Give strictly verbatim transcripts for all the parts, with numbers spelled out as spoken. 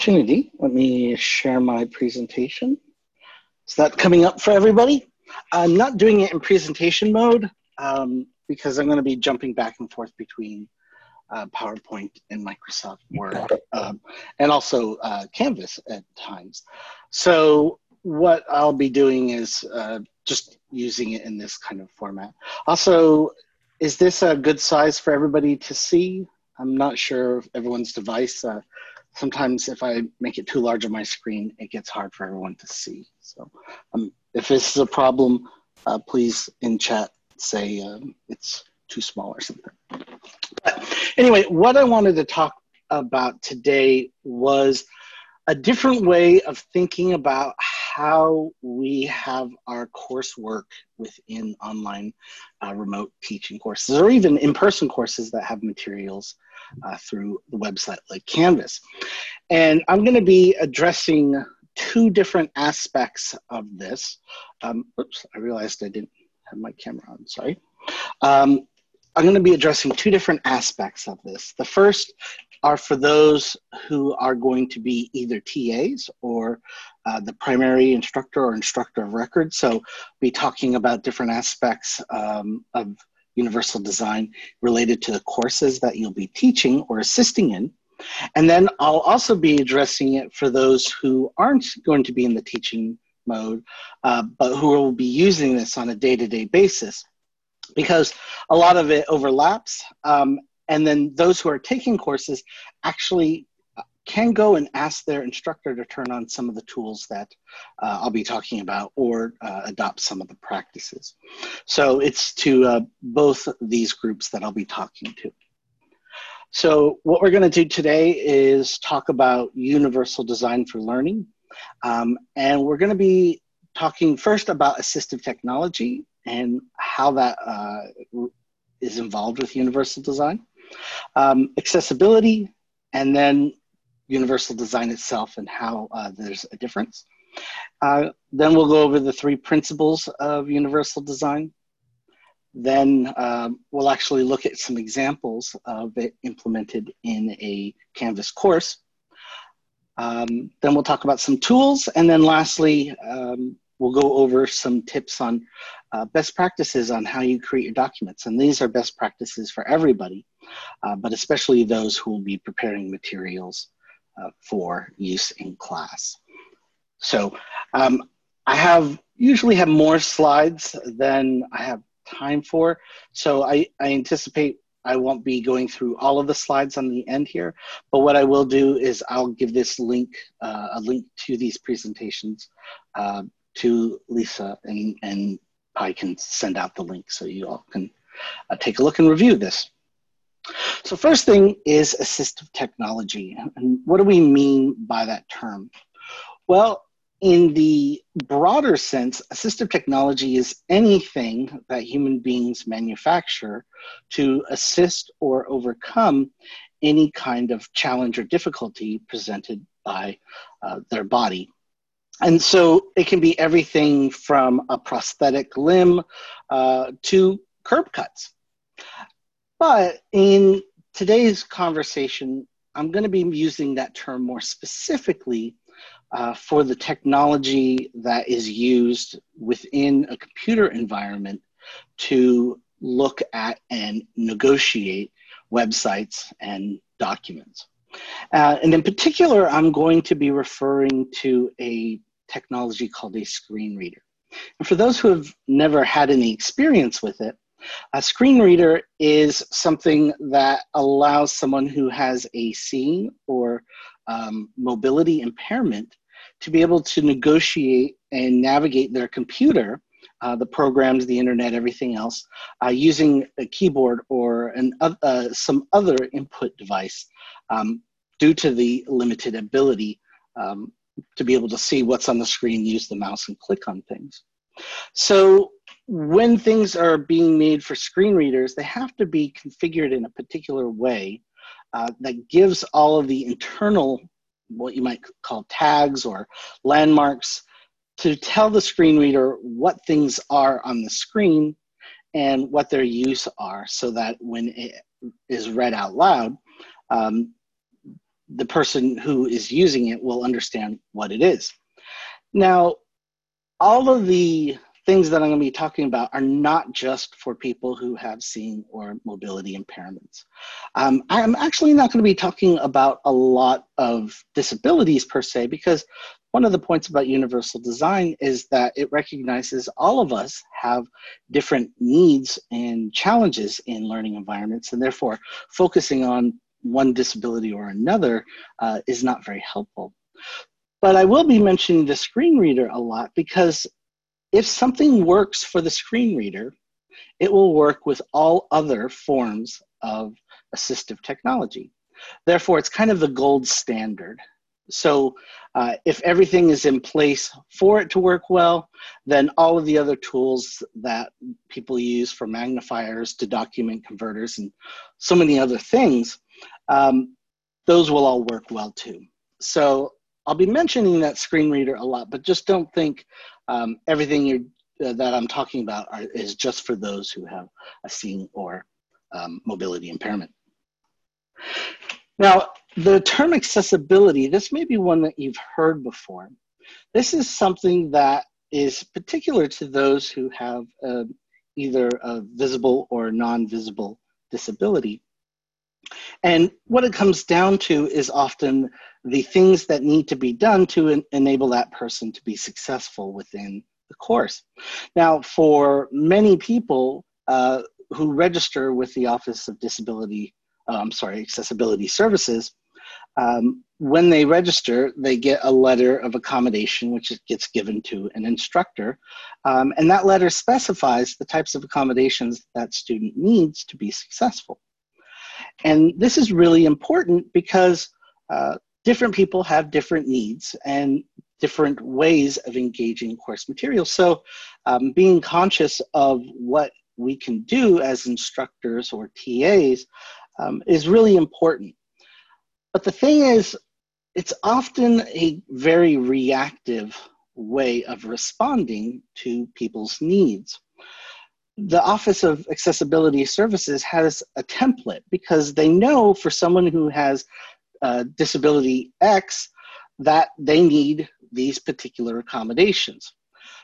Opportunity. Let me share my presentation. Is that coming up for everybody? I'm not doing it in presentation mode um, because I'm going to be jumping back and forth between uh, PowerPoint and Microsoft Word um, and also uh, Canvas at times. So what I'll be doing is uh, just using it in this kind of format. Also, is this a good size for everybody to see? I'm not sure of everyone's device. Uh, Sometimes if I make it too large on my screen, it gets hard for everyone to see. So um, if this is a problem, uh, please in chat say um, it's too small or something. But anyway, what I wanted to talk about today was a different way of thinking about how we have our coursework within online uh, remote teaching courses, or even in-person courses that have materials uh, through the website like Canvas. And I'm going to be addressing two different aspects of this. Um, oops, I realized I didn't have my camera on, sorry. Um, I'm going to be addressing two different aspects of this. The first are for those who are going to be either T As or uh, the primary instructor or instructor of record. So be talking about different aspects um, of universal design related to the courses that you'll be teaching or assisting in. And then I'll also be addressing it for those who aren't going to be in the teaching mode, uh, but who will be using this on a day-to-day basis, because a lot of it overlaps. Um, and then those who are taking courses actually can go and ask their instructor to turn on some of the tools that uh, I'll be talking about, or uh, adopt some of the practices. So it's to uh, both these groups that I'll be talking to. So what we're going to do today is talk about universal design for learning. Um, and we're going to be talking first about assistive technology and how that uh, is involved with universal design, um, accessibility, and then universal design itself and how uh, there's a difference. Uh, then we'll go over the three principles of universal design. Then um, we'll actually look at some examples of it implemented in a Canvas course. Um, then we'll talk about some tools. And then lastly, um, we'll go over some tips on uh, best practices on how you create your documents. And these are best practices for everybody, uh, but especially those who will be preparing materials uh, for use in class. So um, I have usually have more slides than I have time for. So I, I anticipate I won't be going through all of the slides on the end here, but what I will do is I'll give this link, uh, a link to these presentations uh, to Lisa, and, and I can send out the link so you all can uh, take a look and review this. So first thing is assistive technology. And what do we mean by that term? Well, in the broader sense, assistive technology is anything that human beings manufacture to assist or overcome any kind of challenge or difficulty presented by uh, their body. And so it can be everything from a prosthetic limb uh, to curb cuts. But in today's conversation, I'm going to be using that term more specifically Uh, for the technology that is used within a computer environment to look at and negotiate websites and documents. Uh, and in particular, I'm going to be referring to a technology called a screen reader. And for those who have never had any experience with it, a screen reader is something that allows someone who has a seeing or um, mobility impairment to be able to negotiate and navigate their computer, uh, the programs, the internet, everything else, uh, using a keyboard or an, uh, some other input device um, due to the limited ability um, to be able to see what's on the screen, use the mouse and click on things. So when things are being made for screen readers, they have to be configured in a particular way uh, that gives all of the internal, what you might call tags or landmarks, to tell the screen reader what things are on the screen and what their use are, so that when it is read out loud, um, the person who is using it will understand what it is. Now, all of the things that I'm going to be talking about are not just for people who have seeing or mobility impairments. Um, I'm actually not going to be talking about a lot of disabilities per se, because one of the points about universal design is that it recognizes all of us have different needs and challenges in learning environments, and therefore focusing on one disability or another uh, is not very helpful. But I will be mentioning the screen reader a lot, because if something works for the screen reader, it will work with all other forms of assistive technology. Therefore, it's kind of the gold standard. So uh, if everything is in place for it to work well, then all of the other tools that people use, for magnifiers to document converters and so many other things, um, those will all work well too. So I'll be mentioning that screen reader a lot, but just don't think um, everything you're, uh, that I'm talking about are, is just for those who have a seeing or um, mobility impairment. Now, the term accessibility, this may be one that you've heard before. This is something that is particular to those who have uh, either a visible or non-visible disability. And what it comes down to is often the things that need to be done to en enable that person to be successful within the course. Now, for many people uh, who register with the Office of Disability, uh, I'm sorry, Accessibility Services, um, when they register, they get a letter of accommodation, which gets given to an instructor. Um, and that letter specifies the types of accommodations that student needs to be successful. And this is really important because uh, different people have different needs and different ways of engaging course material. So um, being conscious of what we can do as instructors or T As um, is really important. But the thing is, it's often a very reactive way of responding to people's needs. The Office of Accessibility Services has a template because they know for someone who has uh, disability X that they need these particular accommodations.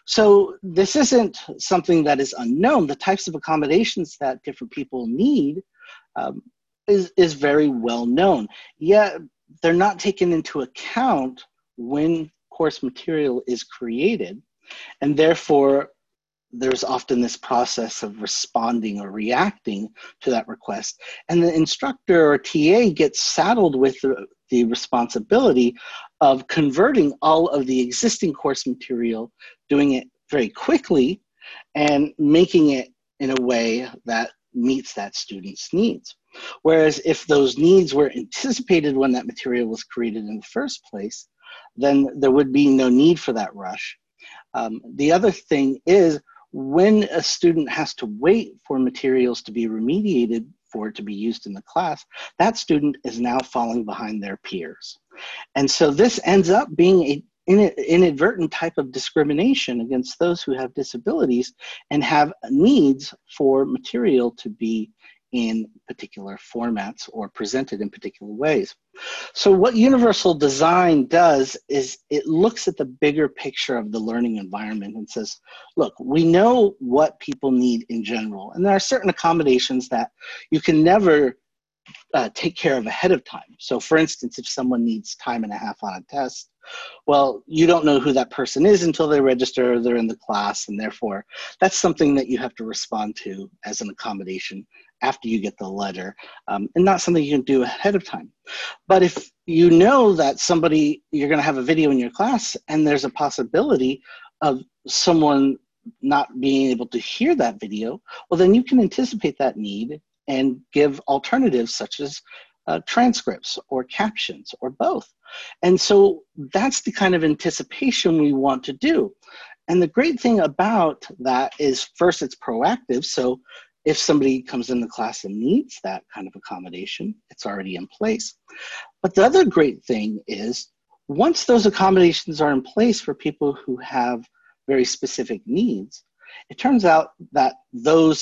So this isn't something that is unknown. The types of accommodations that different people need um, is, is very well known. Yet they're not taken into account when course material is created, and therefore there's often this process of responding or reacting to that request. And the instructor or T A gets saddled with the, the responsibility of converting all of the existing course material, doing it very quickly, and making it in a way that meets that student's needs. Whereas if those needs were anticipated when that material was created in the first place, then there would be no need for that rush. Um, the other thing is, when a student has to wait for materials to be remediated for it to be used in the class, that student is now falling behind their peers. And so this ends up being a in inadvertent type of discrimination against those who have disabilities and have needs for material to be in particular formats or presented in particular ways. So what universal design does is it looks at the bigger picture of the learning environment and says, look, we know what people need in general, and there are certain accommodations that you can never uh, take care of ahead of time. So for instance, if someone needs time and a half on a test, well, you don't know who that person is until they register or they're in the class, and therefore that's something that you have to respond to as an accommodation after you get the letter, um, and not something you can do ahead of time. But if you know that somebody, you're going to have a video in your class and there's a possibility of someone not being able to hear that video, well, then you can anticipate that need and give alternatives such as uh, transcripts or captions or both. And so that's the kind of anticipation we want to do. And the great thing about that is, first, it's proactive. So if somebody comes in the class and needs that kind of accommodation, it's already in place. But the other great thing is, once those accommodations are in place for people who have very specific needs, it turns out that those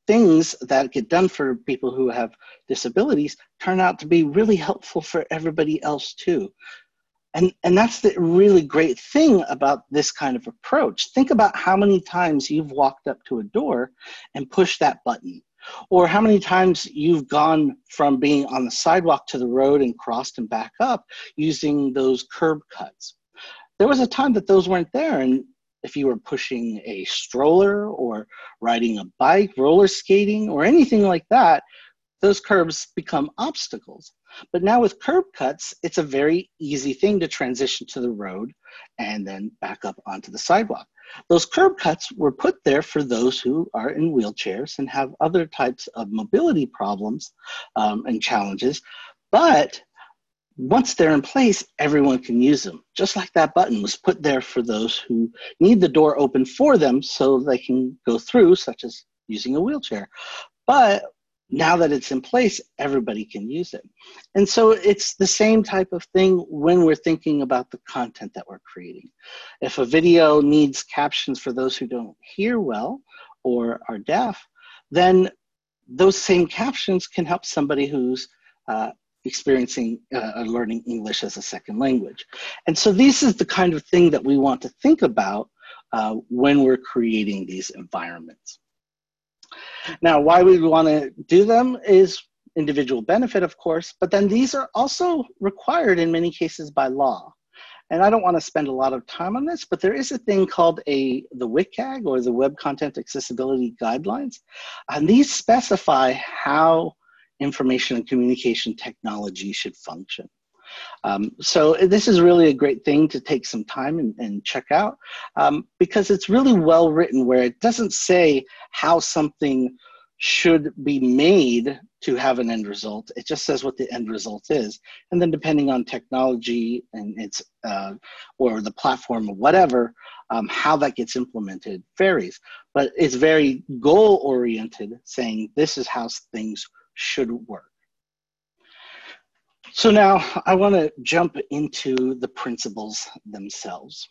things that get done for people who have disabilities turn out to be really helpful for everybody else too. And, and that's the really great thing about this kind of approach. Think about how many times you've walked up to a door and pushed that button, or how many times you've gone from being on the sidewalk to the road and crossed and back up using those curb cuts. There was a time that those weren't there, and if you were pushing a stroller or riding a bike, roller skating, or anything like that, those curbs become obstacles. But now with curb cuts, it's a very easy thing to transition to the road and then back up onto the sidewalk. Those curb cuts were put there for those who are in wheelchairs and have other types of mobility problems um, and challenges. But once they're in place, everyone can use them. Just like that button was put there for those who need the door open for them so they can go through, such as using a wheelchair. But now that it's in place, everybody can use it. And so it's the same type of thing when we're thinking about the content that we're creating. If a video needs captions for those who don't hear well or are deaf, then those same captions can help somebody who's uh, experiencing uh, learning English as a second language. And so this is the kind of thing that we want to think about uh, when we're creating these environments. Now, why we want to do them is individual benefit, of course, but then these are also required in many cases by law. And I don't want to spend a lot of time on this, but there is a thing called a the W C A G, or the Web Content Accessibility Guidelines, and these specify how information and communication technology should function. Um, so this is really a great thing to take some time and, and check out um, because it's really well written, where it doesn't say how something should be made to have an end result. It just says what the end result is. And then depending on technology and its, uh, or the platform or whatever, um, how that gets implemented varies. But it's very goal-oriented, saying this is how things should work. So now I want to jump into the principles themselves.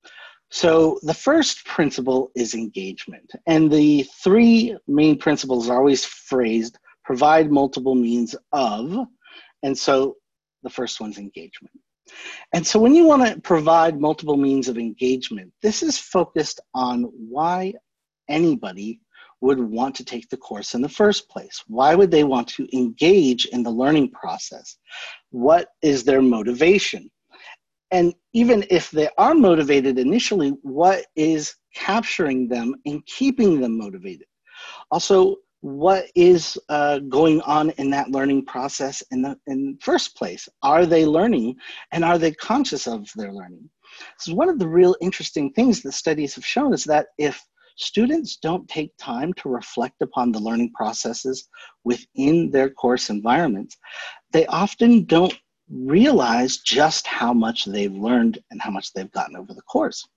So the first principle is engagement. And the three main principles are always phrased, provide multiple means of. And so the first one's engagement. And so when you want to provide multiple means of engagement, this is focused on why anybody would want to take the course in the first place. Why would they want to engage in the learning process? What is their motivation? And even if they are motivated initially, what is capturing them and keeping them motivated? Also, what is uh, going on in that learning process in the, in the first place? Are they learning, and are they conscious of their learning? So one of the real interesting things that studies have shown is that if students don't take time to reflect upon the learning processes within their course environments, they often don't realize just how much they've learned and how much they've gotten over the course.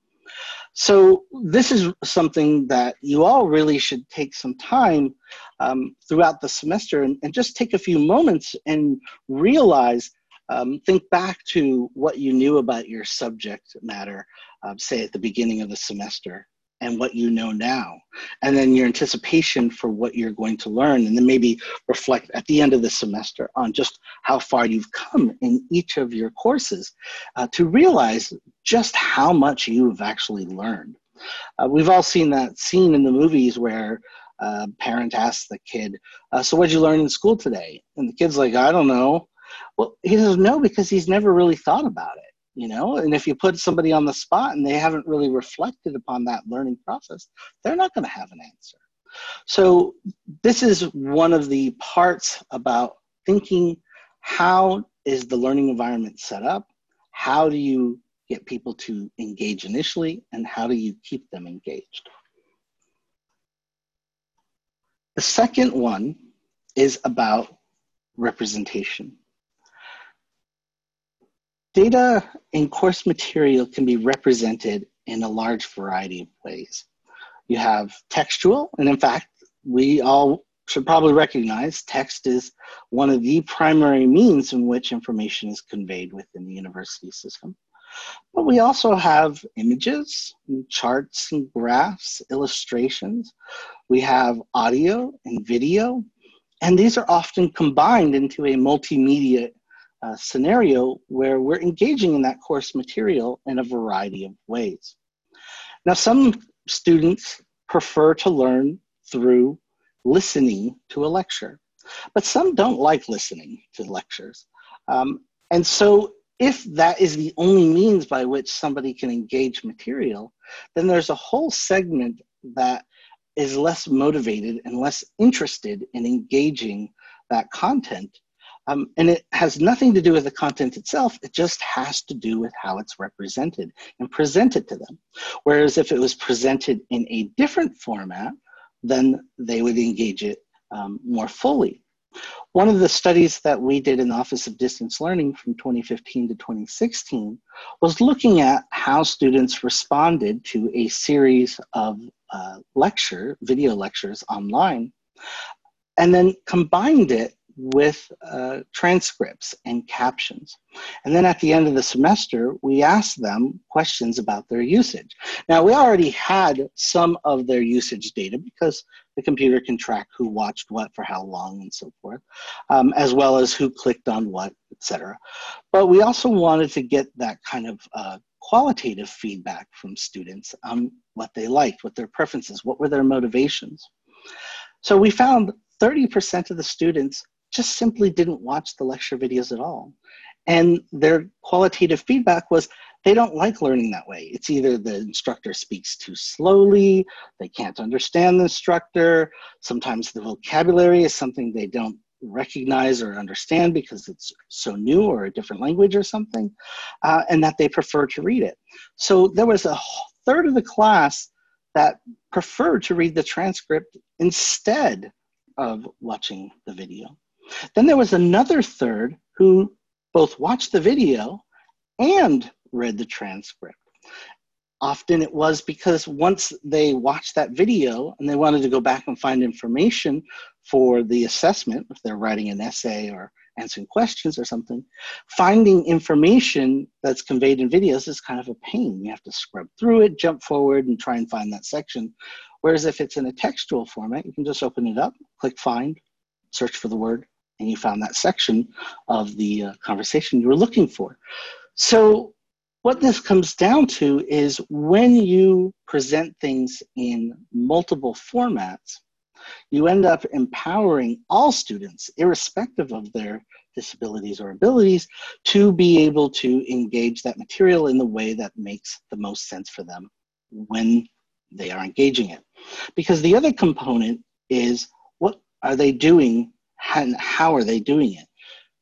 So this is something that you all really should take some time um, throughout the semester and, and just take a few moments and realize, um, think back to what you knew about your subject matter, uh, say at the beginning of the semester, and what you know now, and then your anticipation for what you're going to learn, and then maybe reflect at the end of the semester on just how far you've come in each of your courses uh, to realize just how much you've actually learned. Uh, we've all seen that scene in the movies where a parent asks the kid, uh, so what'd you learn in school today? And the kid's like, I don't know. Well, he doesn't know because he's never really thought about it. You know, and if you put somebody on the spot and they haven't really reflected upon that learning process, they're not going to have an answer. So this is one of the parts about thinking, how is the learning environment set up? How do you get people to engage initially, and how do you keep them engaged? The second one is about representation. Data in course material can be represented in a large variety of ways. You have textual, and in fact, we all should probably recognize text is one of the primary means in which information is conveyed within the university system. But we also have images, and charts, and graphs, illustrations, we have audio and video, and these are often combined into a multimedia uh, scenario where we're engaging in that course material in a variety of ways. Now, some students prefer to learn through listening to a lecture, but some don't like listening to lectures. Um, and so if that is the only means by which somebody can engage material, then there's a whole segment that is less motivated and less interested in engaging that content. Um, and it has nothing to do with the content itself, it just has to do with how it's represented and presented to them. Whereas if it was presented in a different format, then they would engage it um, more fully. One of the studies that we did in the Office of Distance Learning from twenty fifteen to twenty sixteen was looking at how students responded to a series of uh, lecture, video lectures online, and then combined it with uh, transcripts and captions. And then at the end of the semester, we asked them questions about their usage. Now, we already had some of their usage data because the computer can track who watched what for how long and so forth, um, as well as who clicked on what, et cetera. But we also wanted to get that kind of uh, qualitative feedback from students on what they liked, what their preferences, what were their motivations. So we found thirty percent of the students just simply didn't watch the lecture videos at all. And their qualitative feedback was they don't like learning that way. It's either the instructor speaks too slowly, they can't understand the instructor, sometimes the vocabulary is something they don't recognize or understand because it's so new or a different language or something, uh, and that they prefer to read it. So there was a third of the class that preferred to read the transcript instead of watching the video. Then there was another third who both watched the video and read the transcript. Often it was because once they watched that video and they wanted to go back and find information for the assessment, if they're writing an essay or answering questions or something, finding information that's conveyed in videos is kind of a pain. You have to scrub through it, jump forward, and try and find that section. Whereas if it's in a textual format, you can just open it up, click find, search for the word, and you found that section of the uh, conversation you were looking for. So what this comes down to is when you present things in multiple formats, you end up empowering all students, irrespective of their disabilities or abilities, to be able to engage that material in the way that makes the most sense for them when they are engaging it. Because the other component is, what are they doing and how are they doing it?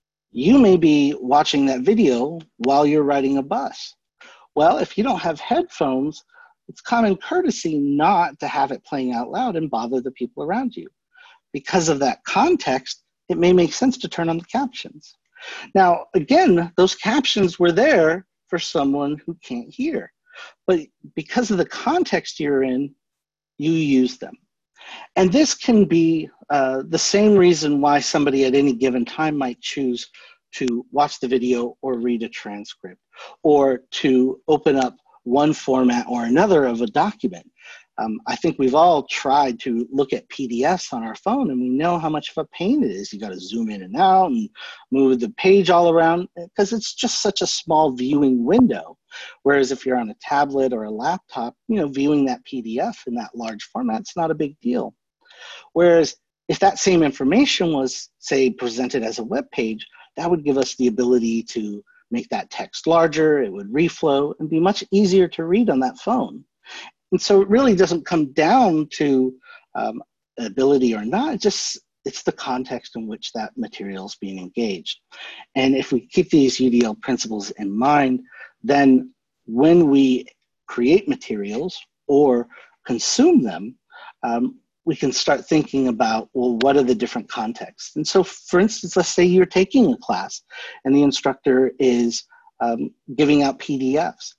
You may be watching that video while you're riding a bus. Well, if you don't have headphones, it's common courtesy not to have it playing out loud and bother the people around you. Because of that context, it may make sense to turn on the captions. Now, again, those captions were there for someone who can't hear. But because of the context you're in, you use them. And this can be uh, the same reason why somebody at any given time might choose to watch the video or read a transcript, or to open up one format or another of a document. Um, I think we've all tried to look at P D Fs on our phone, and we know how much of a pain it is. You got to zoom in and out and move the page all around because it's just such a small viewing window. Whereas if you're on a tablet or a laptop, you know, viewing that P D F in that large format, it's not a big deal. Whereas if that same information was, say, presented as a web page, that would give us the ability to make that text larger, it would reflow, and be much easier to read on that phone. And so it really doesn't come down to um, ability or not, it just, it's the context in which that material is being engaged. And if we keep these U D L principles in mind, then when we create materials or consume them, um, we can start thinking about, well, what are the different contexts? And so, for instance, let's say you're taking a class and the instructor is um, giving out P D Fs.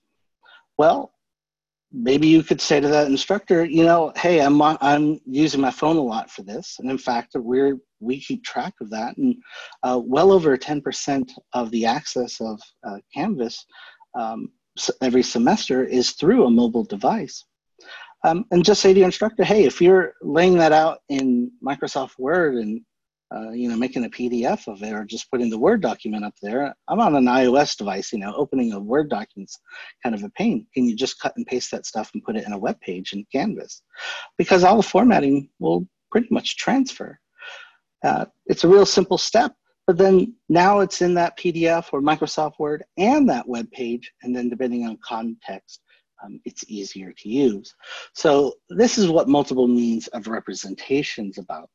Well, maybe you could say to that instructor, you know, hey, I'm, I'm using my phone a lot for this. And in fact, we're, we keep track of that. And uh, well over ten percent of the access of uh, Canvas um, every semester is through a mobile device. Um, and just say to your instructor, hey, if you're laying that out in Microsoft Word and uh, you know, making a P D F of it or just putting the Word document up there, I'm on an iOS device, you know, opening a Word document's kind of a pain. Can you just cut and paste that stuff and put it in a web page in Canvas? Because all the formatting will pretty much transfer. Uh, it's a real simple step, but then now it's in that P D F or Microsoft Word and that web page, and then depending on context, um, it's easier to use. So this is what multiple means of representation is about.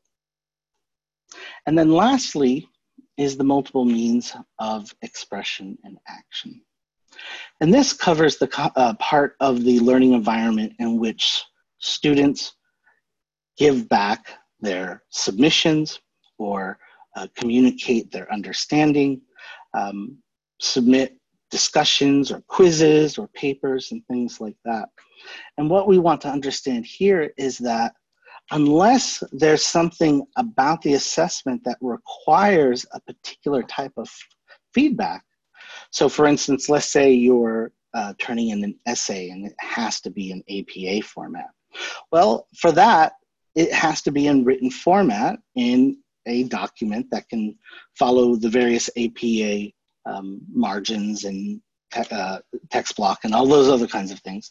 And then lastly is the multiple means of expression and action. And this covers the uh, part of the learning environment in which students give back their submissions or uh, communicate their understanding, um, submit discussions or quizzes or papers and things like that. And what we want to understand here is that unless there's something about the assessment that requires a particular type of feedback, so for instance, let's say you're uh, turning in an essay and it has to be in A P A format. Well, for that, it has to be in written format in a document that can follow the various A P A um, margins and te uh, text block and all those other kinds of things.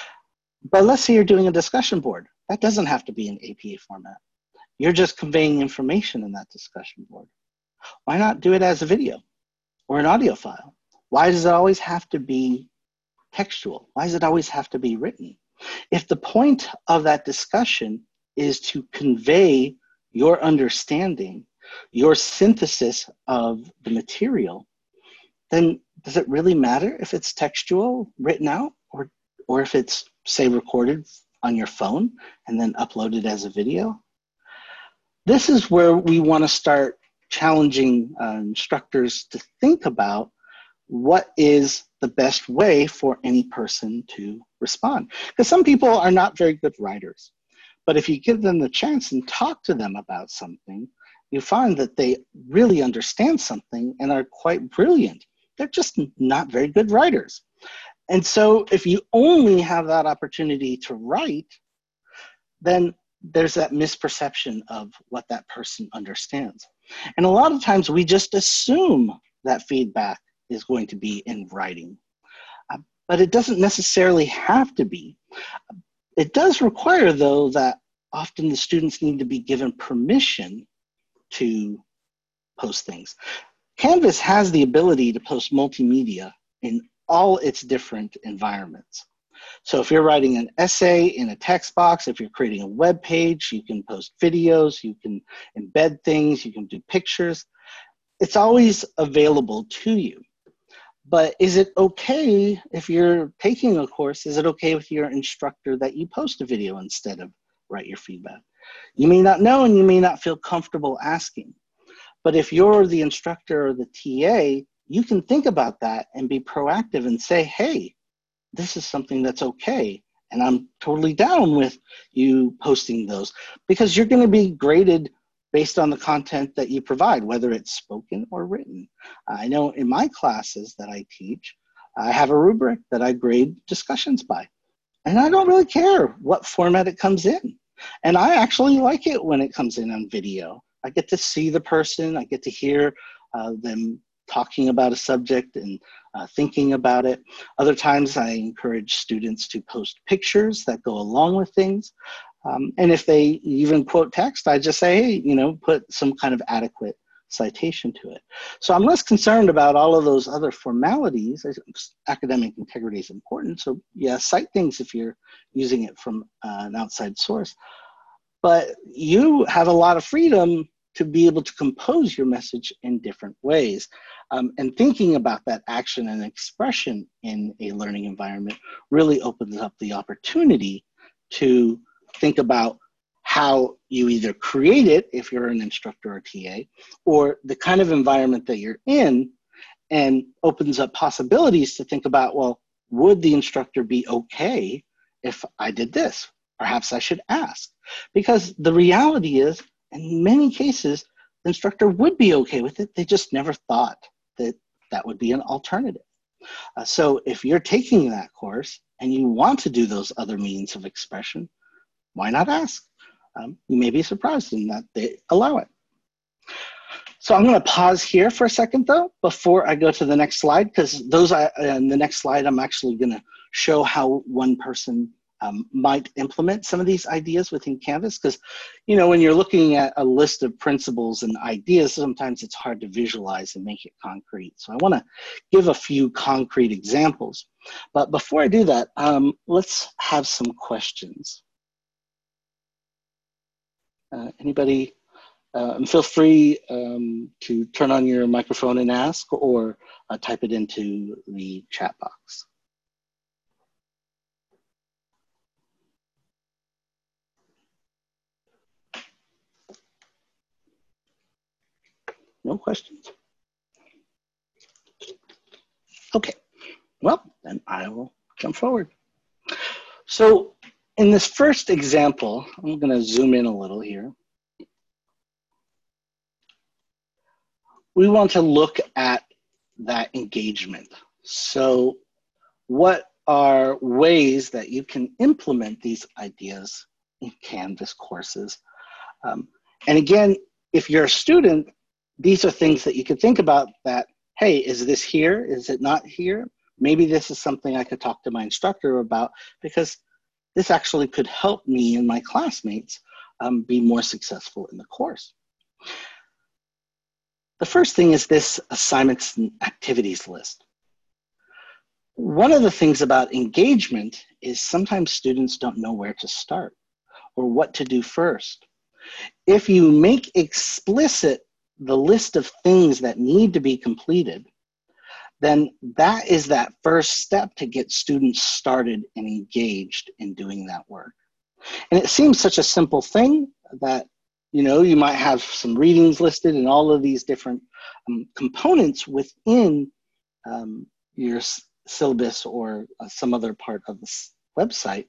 But let's say you're doing a discussion board. That doesn't have to be in A P A format. You're just conveying information in that discussion board. Why not do it as a video or an audio file? Why does it always have to be textual? Why does it always have to be written? If the point of that discussion is to convey your understanding, your synthesis of the material, then does it really matter if it's textual, written out, or, or if it's, say, recorded on your phone and then uploaded as a video? This is where we want to start challenging uh, instructors to think about what is the best way for any person to respond. Because some people are not very good writers, but if you give them the chance and talk to them about something, you find that they really understand something and are quite brilliant. They're just not very good writers. And so if you only have that opportunity to write, then there's that misperception of what that person understands. And a lot of times we just assume that feedback is going to be in writing, uh, but it doesn't necessarily have to be. It does require, though, that often the students need to be given permission to post things. Canvas has the ability to post multimedia in all its different environments. So if you're writing an essay in a text box, if you're creating a web page, you can post videos, you can embed things, you can do pictures. It's always available to you. But is it okay if you're taking a course, is it okay with your instructor that you post a video instead of write your feedback? You may not know and you may not feel comfortable asking. But if you're the instructor or the T A, you can think about that and be proactive and say, hey, this is something that's okay. And I'm totally down with you posting those, because you're going to be graded based on the content that you provide, whether it's spoken or written. I know in my classes that I teach, I have a rubric that I grade discussions by. And I don't really care what format it comes in. And I actually like it when it comes in on video. I get to see the person, I get to hear uh, them talking about a subject and uh, thinking about it. Other times I encourage students to post pictures that go along with things. Um, and if they even quote text, I just say, hey, you know, put some kind of adequate citation to it. So I'm less concerned about all of those other formalities. Academic integrity is important. So yeah, cite things if you're using it from uh, an outside source. But you have a lot of freedom to be able to compose your message in different ways. Um, and thinking about that action and expression in a learning environment really opens up the opportunity to think about how you either create it if you're an instructor or T A, or the kind of environment that you're in, and opens up possibilities to think about, well, would the instructor be okay if I did this? Perhaps I should ask. Because the reality is, in many cases, the instructor would be okay with it. They just never thought that that would be an alternative. Uh, so if you're taking that course and you want to do those other means of expression, why not ask? Um, you may be surprised in that they allow it. So I'm going to pause here for a second, though, before I go to the next slide, because those are, in the next slide, I'm actually going to show how one person um, might implement some of these ideas within Canvas. Because, you know, when you're looking at a list of principles and ideas, sometimes it's hard to visualize and make it concrete. So I want to give a few concrete examples. But before I do that, um, let's have some questions. Uh, anybody? Uh, and feel free um, to turn on your microphone and ask, or uh, type it into the chat box. No questions? Okay, well, then I will jump forward. So in this first example, I'm going to zoom in a little here. We want to look at that engagement. So what are ways that you can implement these ideas in Canvas courses? Um, and again, if you're a student, these are things that you could think about that, hey, is this here? Is it not here? Maybe this is something I could talk to my instructor about, because this actually could help me and my classmates um, be more successful in the course. The first thing is this assignments and activities list. One of the things about engagement is sometimes students don't know where to start or what to do first. If you make explicit the list of things that need to be completed, then that is that first step to get students started and engaged in doing that work. And it seems such a simple thing that, you know, you might have some readings listed and all of these different um, components within um, your syllabus or uh, some other part of the website,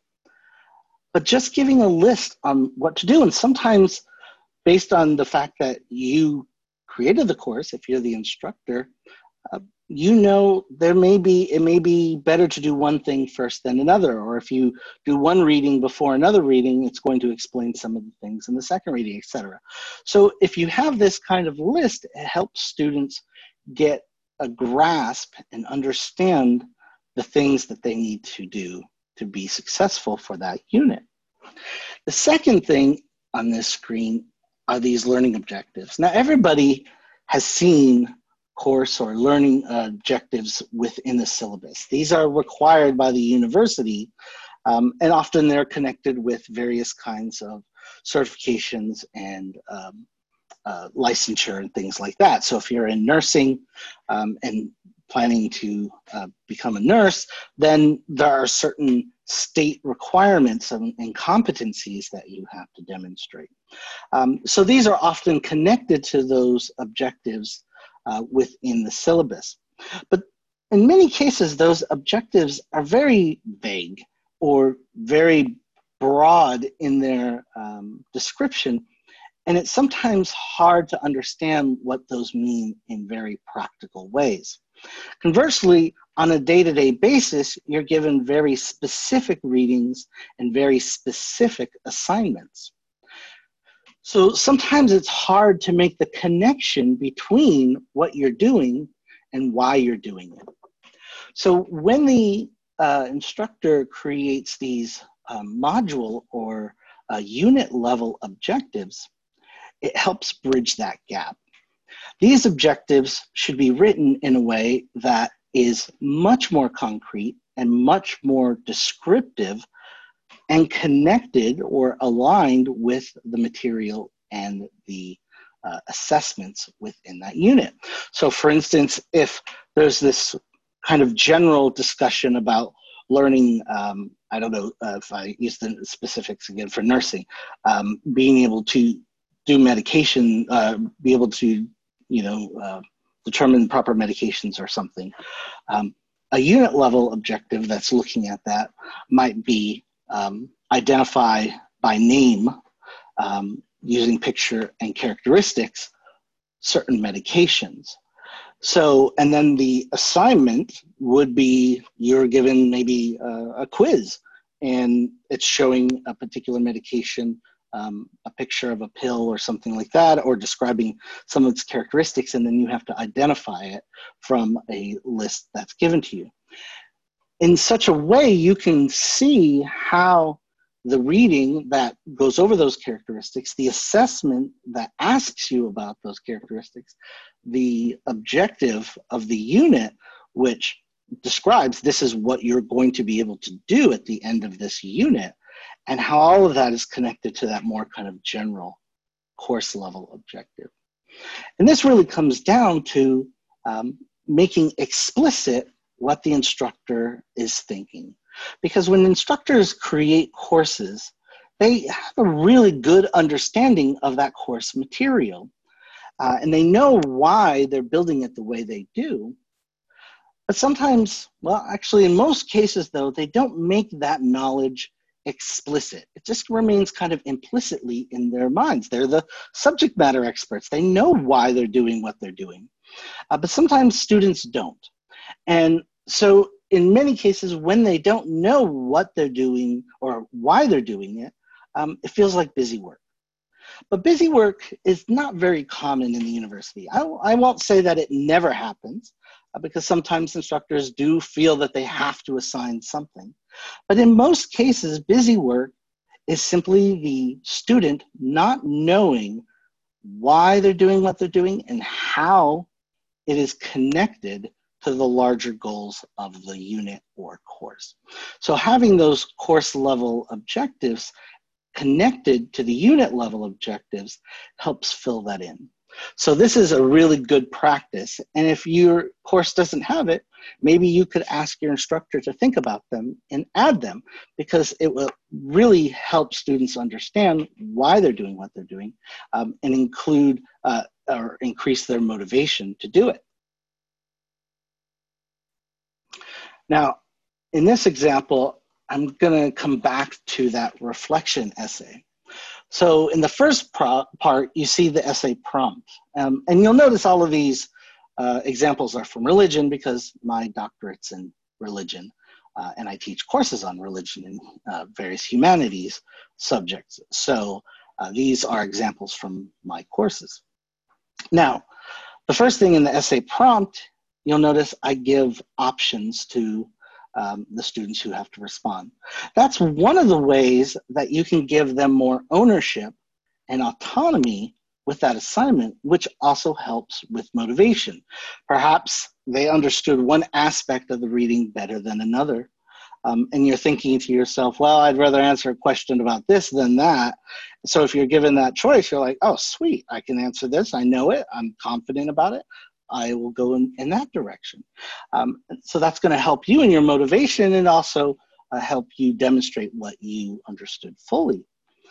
but just giving a list on what to do. And sometimes based on the fact that you created the course, if you're the instructor, uh, you know, there may be, it may be better to do one thing first than another, or if you do one reading before another reading, it's going to explain some of the things in the second reading, et cetera. So if you have this kind of list, it helps students get a grasp and understand the things that they need to do to be successful for that unit. The second thing on this screen are these learning objectives. Now, everybody has seen course or learning uh, objectives within the syllabus. These are required by the university, um, and often they're connected with various kinds of certifications and um, uh, licensure and things like that. So if you're in nursing um, and planning to uh, become a nurse, then there are certain state requirements and, and competencies that you have to demonstrate. Um, so these are often connected to those objectives uh, within the syllabus. But in many cases, those objectives are very vague or very broad in their um, description, and it's sometimes hard to understand what those mean in very practical ways. Conversely, on a day-to-day basis, you're given very specific readings and very specific assignments. So sometimes it's hard to make the connection between what you're doing and why you're doing it. So when the uh, instructor creates these um, module or uh, unit level objectives, it helps bridge that gap. These objectives should be written in a way that is much more concrete and much more descriptive and connected or aligned with the material and the uh, assessments within that unit. So for instance, if there's this kind of general discussion about learning, um, I don't know uh, if I use the specifics again for nursing, um, being able to do medication, uh, be able to, you know, uh, determine proper medications or something. Um, a unit level objective that's looking at that might be um, identify by name, um, using picture and characteristics, certain medications. So, and then the assignment would be you're given maybe a, a quiz, and it's showing a particular medication, um, a picture of a pill or something like that, or describing some of its characteristics, and then you have to identify it from a list that's given to you. In such a way, you can see how the reading that goes over those characteristics, the assessment that asks you about those characteristics, the objective of the unit, which describes this is what you're going to be able to do at the end of this unit, and how all of that is connected to that more kind of general course level objective. And this really comes down to um, making explicit what the instructor is thinking. Because when instructors create courses, they have a really good understanding of that course material. Uh, and they know why they're building it the way they do. But sometimes, well, actually in most cases though, they don't make that knowledge explicit. It just remains kind of implicitly in their minds. They're the subject matter experts. They know why they're doing what they're doing. Uh, but sometimes students don't. And so in many cases, when they don't know what they're doing or why they're doing it, um, it feels like busy work. But busy work is not very common in the university. I, I won't say that it never happens, uh, because sometimes instructors do feel that they have to assign something. But in most cases, busy work is simply the student not knowing why they're doing what they're doing and how it is connected to the larger goals of the unit or course. So having those course level objectives connected to the unit level objectives helps fill that in. So this is a really good practice. And if your course doesn't have it, maybe you could ask your instructor to think about them and add them, because it will really help students understand why they're doing what they're doing, um, and include uh, or increase their motivation to do it. Now, in this example, I'm going to come back to that reflection essay. So in the first pro part, you see the essay prompt. Um, and you'll notice all of these uh, examples are from religion, because my doctorate's in religion. Uh, and I teach courses on religion and uh, various humanities subjects. So uh, these are examples from my courses. Now, the first thing in the essay prompt, you'll notice I give options to um, the students who have to respond. That's one of the ways that you can give them more ownership and autonomy with that assignment, which also helps with motivation. Perhaps they understood one aspect of the reading better than another. Um, and you're thinking to yourself, well, I'd rather answer a question about this than that. So if you're given that choice, you're like, oh, sweet, I can answer this. I know it. I'm confident about it. I will go in, in that direction. Um, so that's going to help you in your motivation, and also uh, help you demonstrate what you understood fully.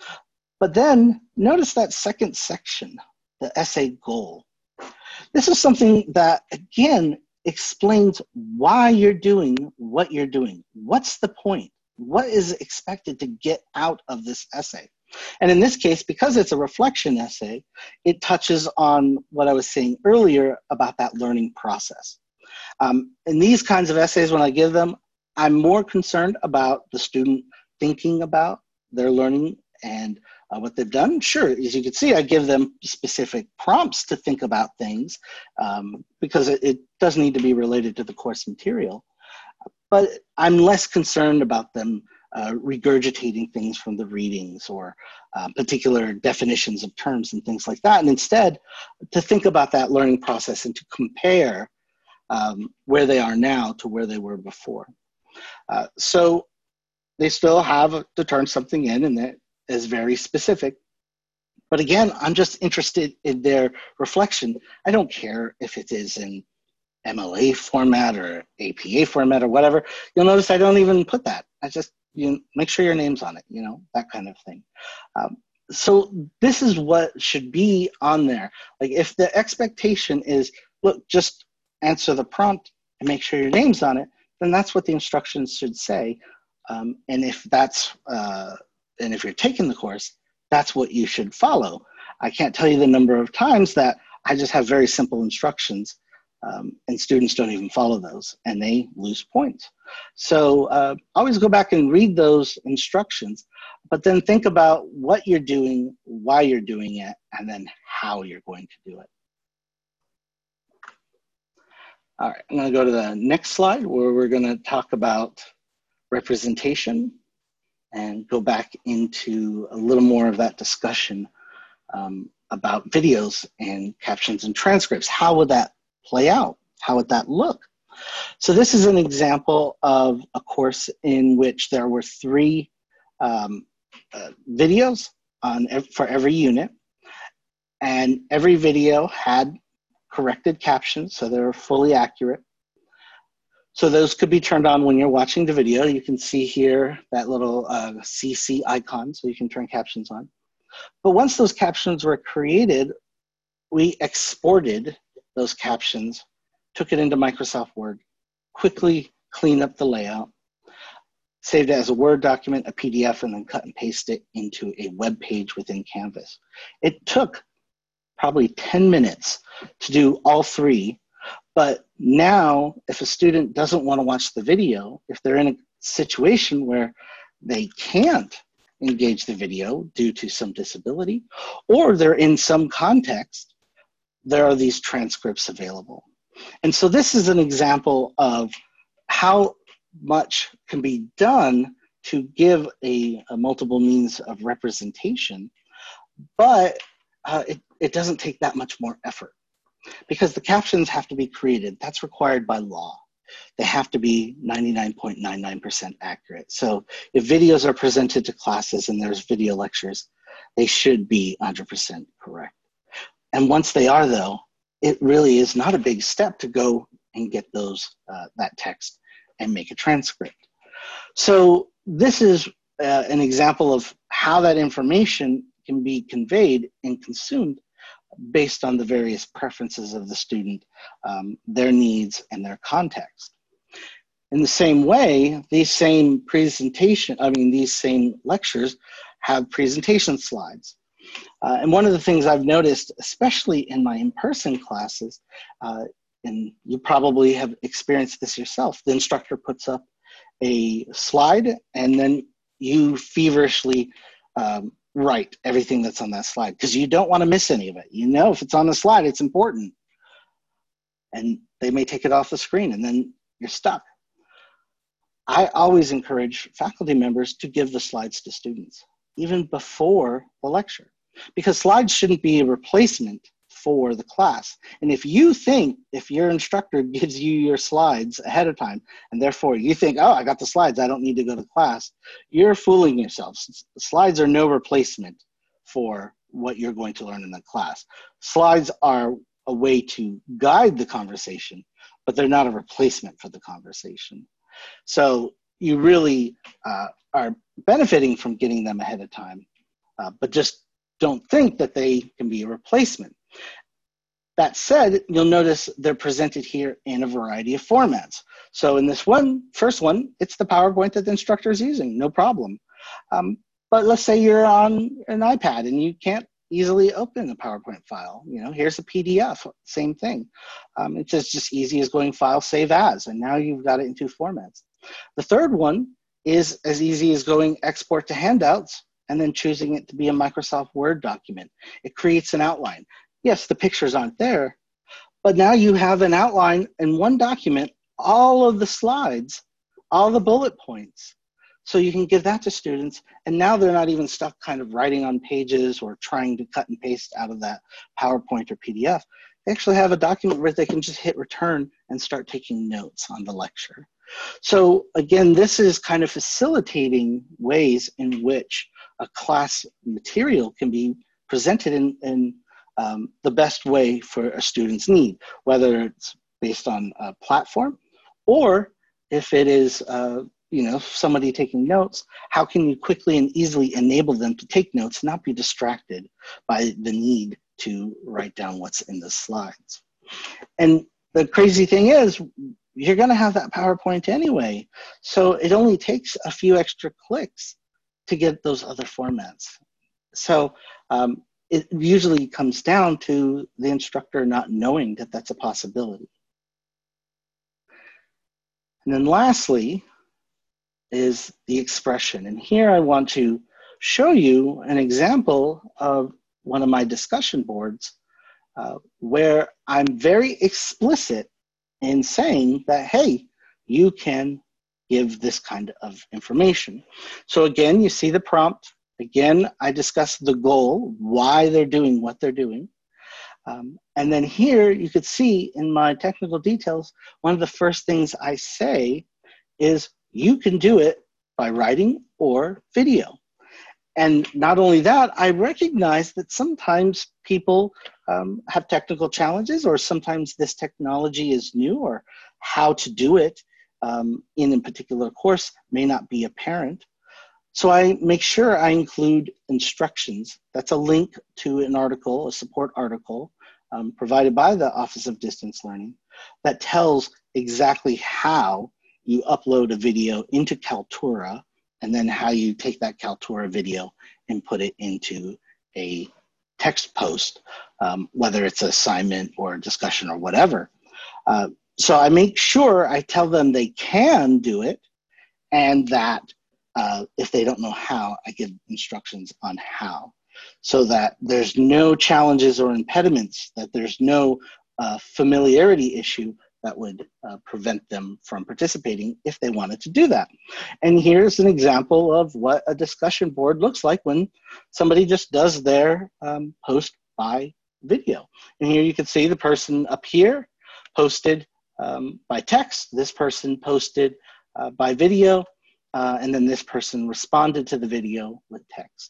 But then notice that second section, the essay goal. This is something that, again, explains why you're doing what you're doing. What's the point? What is expected to get out of this essay? And in this case, because it's a reflection essay, it touches on what I was saying earlier about that learning process. Um, in these kinds of essays, when I give them, I'm more concerned about the student thinking about their learning and uh, what they've done. Sure, as you can see, I give them specific prompts to think about things, um, because it, it does need to be related to the course material. But I'm less concerned about them uh, regurgitating things from the readings, or uh, particular definitions of terms and things like that. And instead, to think about that learning process and to compare um, where they are now to where they were before. Uh, so they still have to turn something in, and that is very specific. But again, I'm just interested in their reflection. I don't care if it is in M L A format or A P A format or whatever. You'll notice I don't even put that. I just, you know, make sure your name's on it, you know, that kind of thing. Um, so this is what should be on there. Like, if the expectation is, look, just answer the prompt and make sure your name's on it, then that's what the instructions should say. Um, and if that's, uh, and if you're taking the course, that's what you should follow. I can't tell you the number of times that I just have very simple instructions Um, and students don't even follow those, and they lose points. So uh, always go back and read those instructions, but then think about what you're doing, why you're doing it, and then how you're going to do it. All right, I'm going to go to the next slide where we're going to talk about representation and go back into a little more of that discussion um, about videos and captions and transcripts. How would that play out? How would that look? So this is an example of a course in which there were three um, uh, videos on for every unit, and every video had corrected captions, so they were fully accurate. So those could be turned on when you're watching the video. You can see here that little uh, C C icon, so you can turn captions on. But once those captions were created, we exported those captions, took it into Microsoft Word, quickly cleaned up the layout, saved it as a Word document, a P D F, and then cut and paste it into a web page within Canvas. It took probably ten minutes to do all three, but now if a student doesn't want to watch the video, if they're in a situation where they can't engage the video due to some disability, or they're in some context, there are these transcripts available. And so this is an example of how much can be done to give a, a multiple means of representation, but uh, it, it doesn't take that much more effort because the captions have to be created. That's required by law. They have to be ninety-nine point nine nine percent accurate. So if videos are presented to classes and there's video lectures, they should be one hundred percent correct. And once they are, though, it really is not a big step to go and get those uh, that text and make a transcript. So this is uh, an example of how that information can be conveyed and consumed based on the various preferences of the student, um, their needs, and their context. In the same way, these same presentation, I mean, these same lectures have presentation slides. Uh, and one of the things I've noticed, especially in my in-person classes, uh, and you probably have experienced this yourself, the instructor puts up a slide and then you feverishly um, write everything that's on that slide because you don't want to miss any of it. You know if it's on the slide, it's important. And they may take it off the screen and then you're stuck. I always encourage faculty members to give the slides to students, even before the lecture, because slides shouldn't be a replacement for the class. And if you think, if your instructor gives you your slides ahead of time, and therefore you think, oh, I got the slides, I don't need to go to class, you're fooling yourselves. Slides are no replacement for what you're going to learn in the class. Slides are a way to guide the conversation, but they're not a replacement for the conversation. So you really uh, are benefiting from getting them ahead of time, uh, but just don't think that they can be a replacement. That said, you'll notice they're presented here in a variety of formats. So in this one, first one, it's the PowerPoint that the instructor is using, no problem. Um, but let's say you're on an iPad and you can't easily open a PowerPoint file. You know, here's a P D F, same thing. Um, it's just, just easy as going File, Save As, and now you've got it in two formats. The third one is as easy as going Export to Handouts and then choosing it to be a Microsoft Word document. It creates an outline. Yes, the pictures aren't there, but now you have an outline in one document, all of the slides, all the bullet points. So you can give that to students, and now they're not even stuck kind of writing on pages or trying to cut and paste out of that PowerPoint or P D F. They actually have a document where they can just hit return and start taking notes on the lecture. So again, this is kind of facilitating ways in which a class material can be presented in, in um, the best way for a student's need, whether it's based on a platform or if it is uh, you know, somebody taking notes, how can you quickly and easily enable them to take notes and not be distracted by the need to write down what's in the slides. And the crazy thing is, you're gonna have that PowerPoint anyway. So it only takes a few extra clicks to get those other formats. So um, it usually comes down to the instructor not knowing that that's a possibility. And then lastly is the expression. And here I want to show you an example of one of my discussion boards uh, where I'm very explicit in saying that, hey, you can give this kind of information. So again, you see the prompt. Again, I discuss the goal, why they're doing what they're doing. Um, and then here you could see in my technical details, one of the first things I say is you can do it by writing or video. And not only that, I recognize that sometimes people um, have technical challenges, or sometimes this technology is new, or how to do it um, in a particular course may not be apparent. So I make sure I include instructions. That's a link to an article, a support article um, provided by the Office of Distance Learning that tells exactly how you upload a video into Kaltura, and then how you take that Kaltura video and put it into a text post, um, whether it's an assignment or a discussion or whatever. Uh, so I make sure I tell them they can do it, and that uh, if they don't know how, I give instructions on how, so that there's no challenges or impediments, that there's no uh, familiarity issue that would uh, prevent them from participating if they wanted to do that. And here's an example of what a discussion board looks like when somebody just does their um, post by video. And here you can see the person up here posted um, by text, this person posted uh, by video, uh, and then this person responded to the video with text.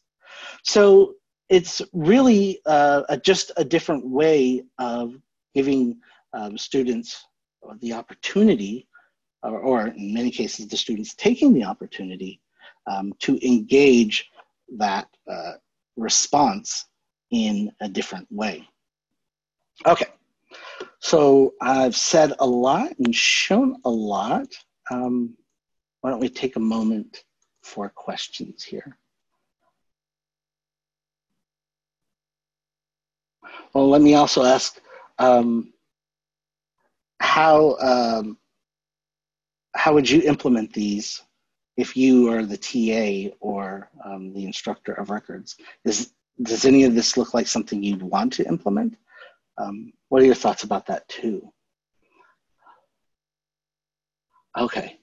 So it's really uh, a, just a different way of giving um, students the opportunity, or, or in many cases, the students taking the opportunity um, to engage that uh, response in a different way. Okay, so I've said a lot and shown a lot. Um, why don't we take a moment for questions here? Well, let me also ask, um, how um, how would you implement these if you are the T A or um, the instructor of records? Is, does any of this look like something you'd want to implement? Um, what are your thoughts about that too? Okay.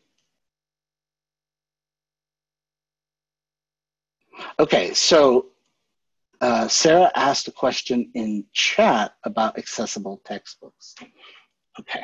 Okay, so uh, Sarah asked a question in chat about accessible textbooks. Okay.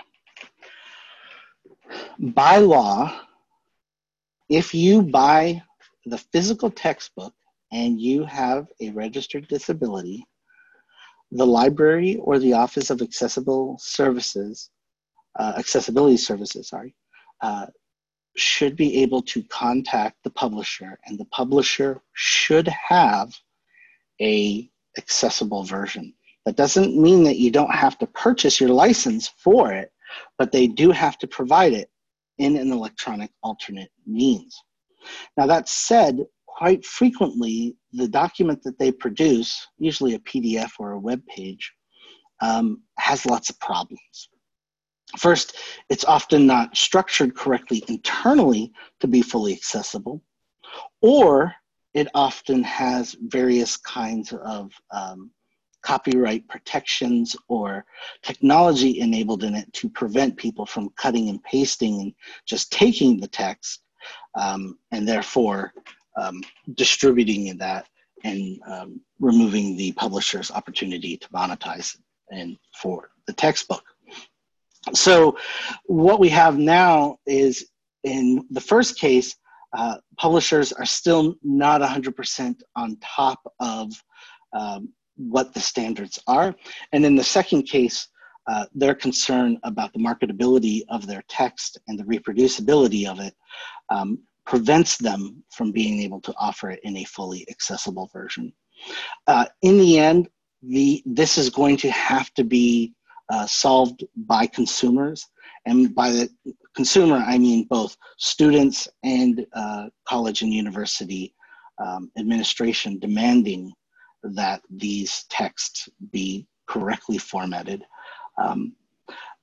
By law, if you buy the physical textbook and you have a registered disability, the library or the Office of Accessible Services, uh, Accessibility Services, sorry, uh, should be able to contact the publisher, and the publisher should have a accessible version. That doesn't mean that you don't have to purchase your license for it, but they do have to provide it in an electronic alternate means. Now that said, quite frequently, the document that they produce, usually a P D F or a web page, um, has lots of problems. First, it's often not structured correctly internally to be fully accessible, or it often has various kinds of um, copyright protections or technology enabled in it to prevent people from cutting and pasting and just taking the text um, and therefore um, distributing that and um, removing the publisher's opportunity to monetize and for the textbook. So what we have now is, in the first case, uh, publishers are still not one hundred percent on top of um, what the standards are. And in the second case, uh, their concern about the marketability of their text and the reproducibility of it um, prevents them from being able to offer it in a fully accessible version. Uh, in the end, the, this is going to have to be uh, solved by consumers. And by the consumer, I mean both students and uh, college and university um, administration demanding that these texts be correctly formatted. Um,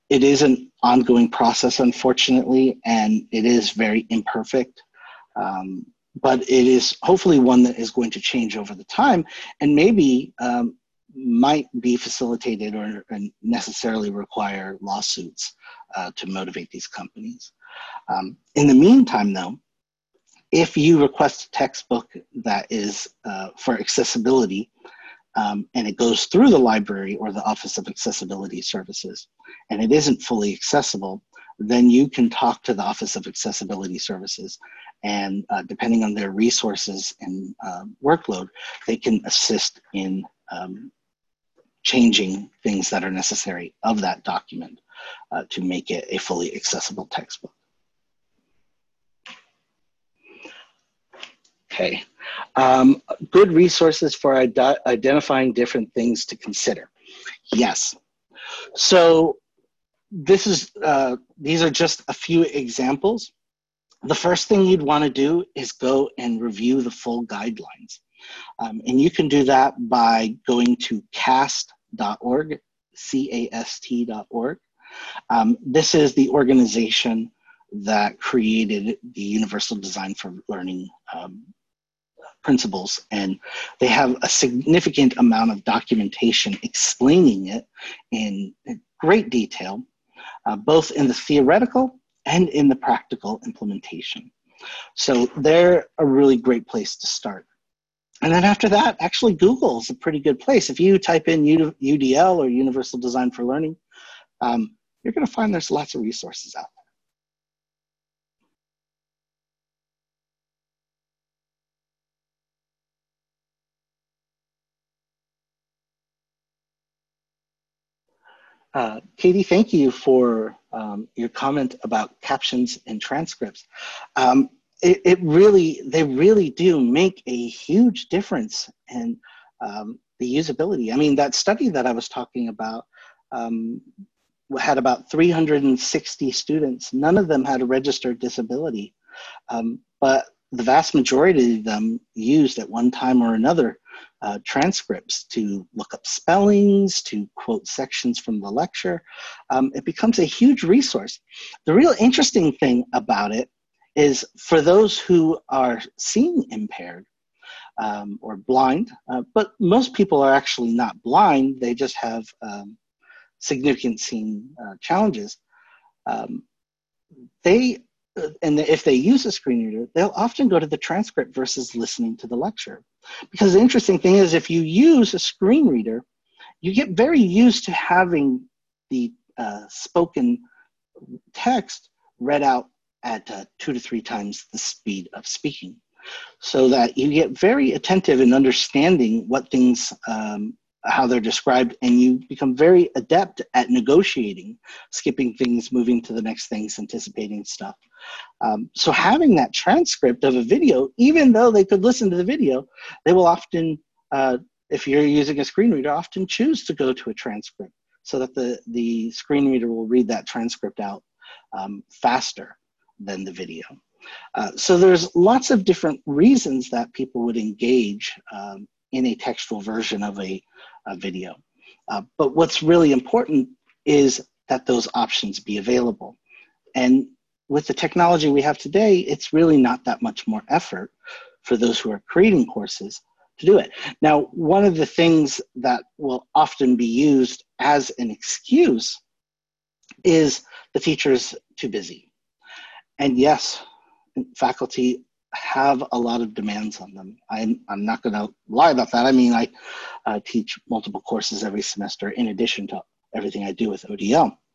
it is an ongoing process, unfortunately, and it is very imperfect. Um, but it is hopefully one that is going to change over the time, and maybe um, might be facilitated or, or necessarily require lawsuits uh, to motivate these companies. Um, in the meantime, though, if you request a textbook that is uh, for accessibility, um, and it goes through the library or the Office of Accessibility Services, and it isn't fully accessible, then you can talk to the Office of Accessibility Services, and uh, depending on their resources and uh, workload, they can assist in um, changing things that are necessary of that document uh, to make it a fully accessible textbook. Okay, um, good resources for ide- identifying different things to consider. Yes, so this is, uh, these are just a few examples. The first thing you'd want to do is go and review the full guidelines. Um, and you can do that by going to cast dot org, C A S T dot org. Um, this is the organization that created the Universal Design for Learning um, principles, and they have a significant amount of documentation explaining it in great detail, uh, both in the theoretical and in the practical implementation. So they're a really great place to start. And then after that, actually Google is a pretty good place. If you type in U D L or Universal Design for Learning, um, you're going to find there's lots of resources out there. Uh, Katie, thank you for um, your comment about captions and transcripts. Um, it, it really, they really do make a huge difference in um, the usability. I mean, that study that I was talking about um, had about three hundred sixty students. None of them had a registered disability, um, but the vast majority of them used at one time or another uh, transcripts to look up spellings, to quote sections from the lecture. Um, it becomes a huge resource. The real interesting thing about it is for those who are seeing impaired um, or blind, uh, but most people are actually not blind, they just have um, significant seeing uh, challenges. Um, they and if they use a screen reader, they'll often go to the transcript versus listening to the lecture. Because the interesting thing is, if you use a screen reader, you get very used to having the uh, spoken text read out at uh, two to three times the speed of speaking, so that you get very attentive in understanding what things, um, how they're described, and you become very adept at negotiating, skipping things, moving to the next things, anticipating stuff. Um, so having that transcript of a video, even though they could listen to the video, they will often, uh, if you're using a screen reader, often choose to go to a transcript so that the, the screen reader will read that transcript out um, faster than the video. Uh, so there's lots of different reasons that people would engage um, in a textual version of a, a video. Uh, but what's really important is that those options be available. And with the technology we have today, it's really not that much more effort for those who are creating courses to do it. Now, one of the things that will often be used as an excuse is the teacher's too busy. And yes, faculty have a lot of demands on them. I'm, I'm not going to lie about that. I mean, I uh, teach multiple courses every semester in addition to everything I do with O D L.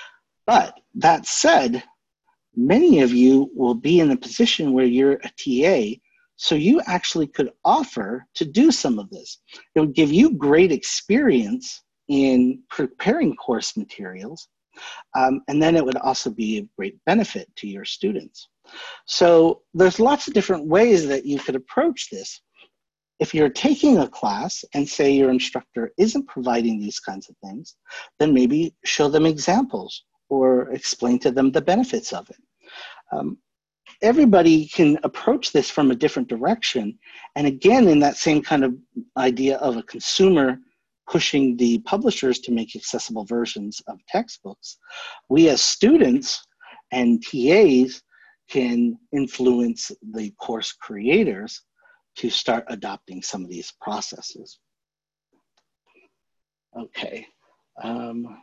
But that said, many of you will be in a position where you're a T A, so you actually could offer to do some of this. It would give you great experience in preparing course materials, um, and then it would also be a great benefit to your students. So there's lots of different ways that you could approach this. If you're taking a class and say your instructor isn't providing these kinds of things, then maybe show them examples or explain to them the benefits of it. Um, everybody can approach this from a different direction. And again, in that same kind of idea of a consumer pushing the publishers to make accessible versions of textbooks, we as students and T As can influence the course creators to start adopting some of these processes. Okay. Um,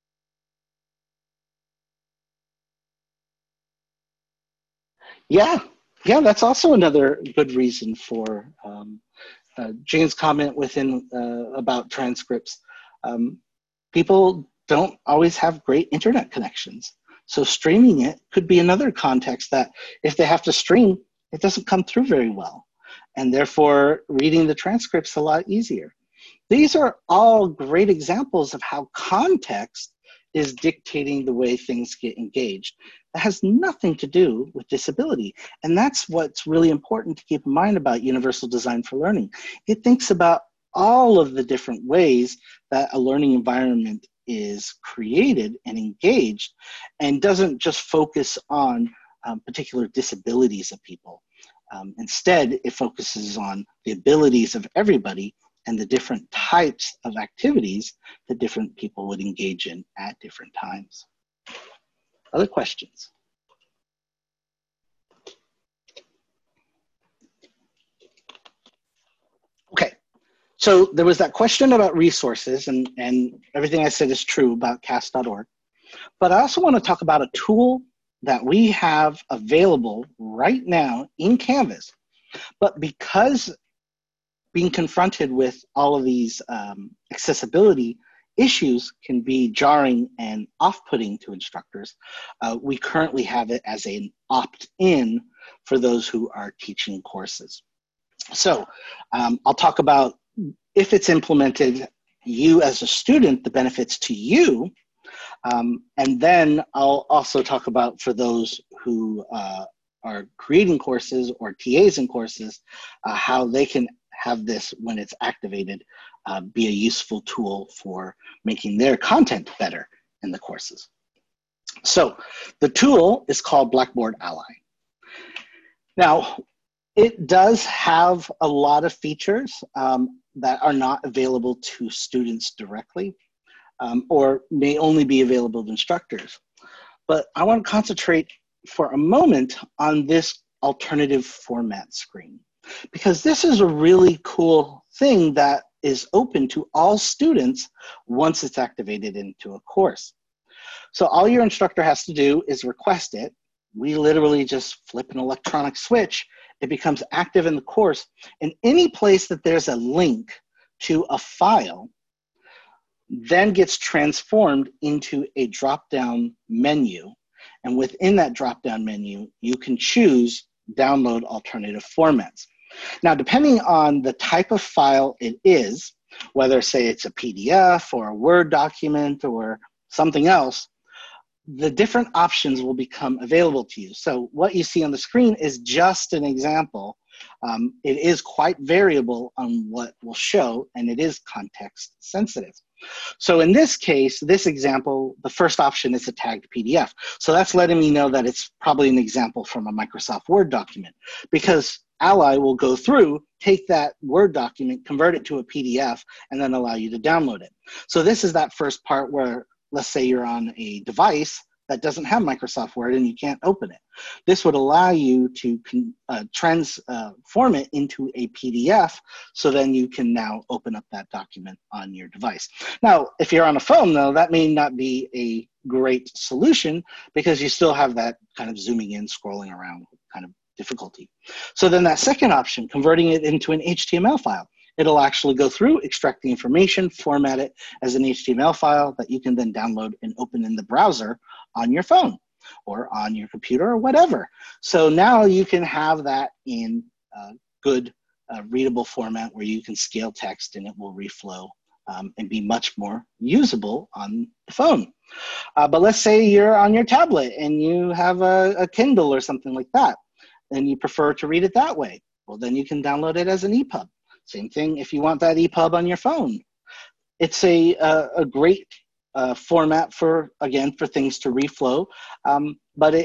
yeah, yeah, that's also another good reason for um, uh, Jane's comment within uh, about transcripts. Um, people don't always have great internet connections. So streaming it could be another context that if they have to stream, it doesn't come through very well. And therefore, reading the transcript's a lot easier. These are all great examples of how context is dictating the way things get engaged. That has nothing to do with disability. And that's what's really important to keep in mind about Universal Design for Learning. It thinks about all of the different ways that a learning environment is created and engaged, and doesn't just focus on um, particular disabilities of people. Um, instead, it focuses on the abilities of everybody and the different types of activities that different people would engage in at different times. Other questions? Okay, so there was that question about resources, and, and everything I said is true about C A S dot org. But I also want to talk about a tool that we have available right now in Canvas. But because being confronted with all of these um, accessibility issues can be jarring and off-putting to instructors, uh, we currently have it as an opt-in for those who are teaching courses. So um, I'll talk about, if it's implemented, you as a student, the benefits to you. Um, and then I'll also talk about, for those who uh, are creating courses or T As in courses, uh, how they can have this, when it's activated, uh, be a useful tool for making their content better in the courses. So the tool is called Blackboard Ally. Now, it does have a lot of features um, that are not available to students directly, um, or may only be available to instructors. But I want to concentrate for a moment on this alternative format screen, because this is a really cool thing that is open to all students once it's activated into a course. So all your instructor has to do is request it. We literally just flip an electronic switch. It becomes active in the course. And any place that there's a link to a file then gets transformed into a drop-down menu. And within that drop-down menu, you can choose download alternative formats. Now, depending on the type of file it is, whether say it's a P D F or a Word document or something else, the different options will become available to you. So what you see on the screen is just an example. Um, it is quite variable on what will show, and it is context sensitive. So in this case, this example, the first option is a tagged P D F. So that's letting me know that it's probably an example from a Microsoft Word document, because Ally will go through, take that Word document, convert it to a P D F, and then allow you to download it. So this is that first part where, let's say you're on a device that doesn't have Microsoft Word and you can't open it. This would allow you to uh, transform it into a P D F, so then you can now open up that document on your device. Now, if you're on a phone though, that may not be a great solution, because you still have that kind of zooming in, scrolling around kind of difficulty. So then that second option, converting it into an H T M L file, it'll actually go through, extract the information, format it as an H T M L file that you can then download and open in the browser on your phone or on your computer or whatever. So now you can have that in a good uh, readable format where you can scale text and it will reflow um, and be much more usable on the phone. Uh, but let's say you're on your tablet and you have a, a Kindle or something like that, and you prefer to read it that way. Well, then you can download it as an E P U B. Same thing if you want that E P U B on your phone. It's a, a, a great uh, format for, again, for things to reflow, um, but it, it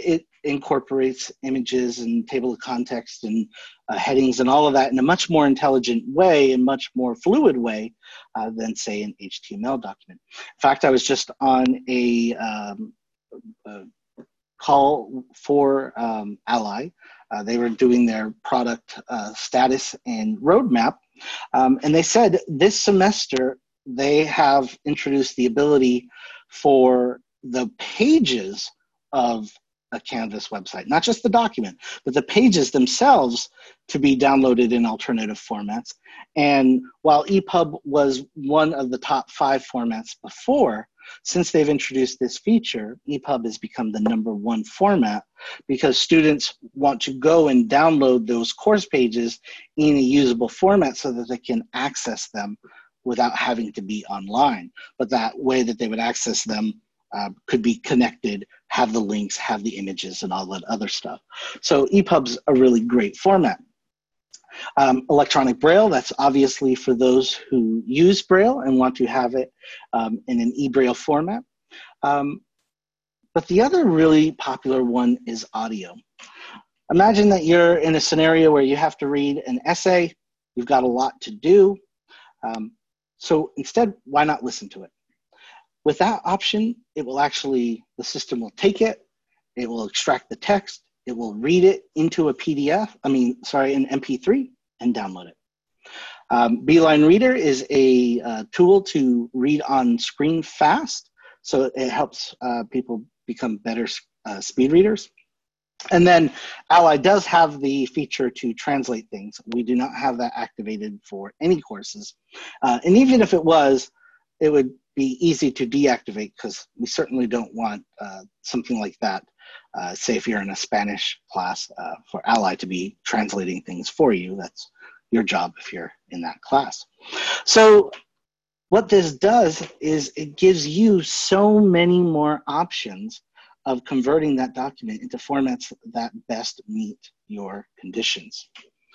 incorporates images and table of context and uh, headings and all of that in a much more intelligent way and much more fluid way uh, than, say, an H T M L document. In fact, I was just on a, um, a call for um, Ally. Uh, they were doing their product uh, status and roadmap, um, and they said this semester they have introduced the ability for the pages of a Canvas website, not just the document, but the pages themselves to be downloaded in alternative formats. And while E P U B was one of the top five formats before, since they've introduced this feature, E P U B has become the number one format because students want to go and download those course pages in a usable format so that they can access them without having to be online. But that way that they would access them uh, could be connected, have the links, have the images, and all that other stuff. So E P U B's a really great format. Um, electronic Braille, that's obviously for those who use Braille and want to have it um, in an eBraille format. Um, but the other really popular one is audio. Imagine that you're in a scenario where you have to read an essay, you've got a lot to do. Um, so instead, why not listen to it? With that option, it will actually, the system will take it, it will extract the text, it will read it into a P D F, I mean, sorry, an M P three, and download it. Um, Beeline Reader is a uh, tool to read on screen fast, so it helps uh, people become better uh, speed readers. And then Ally does have the feature to translate things. We do not have that activated for any courses. Uh, and even if it was, it would be easy to deactivate because we certainly don't want uh, something like that. Uh, say if you're in a Spanish class uh, for Ally to be translating things for you, that's your job if you're in that class. So what this does is it gives you so many more options of converting that document into formats that best meet your conditions.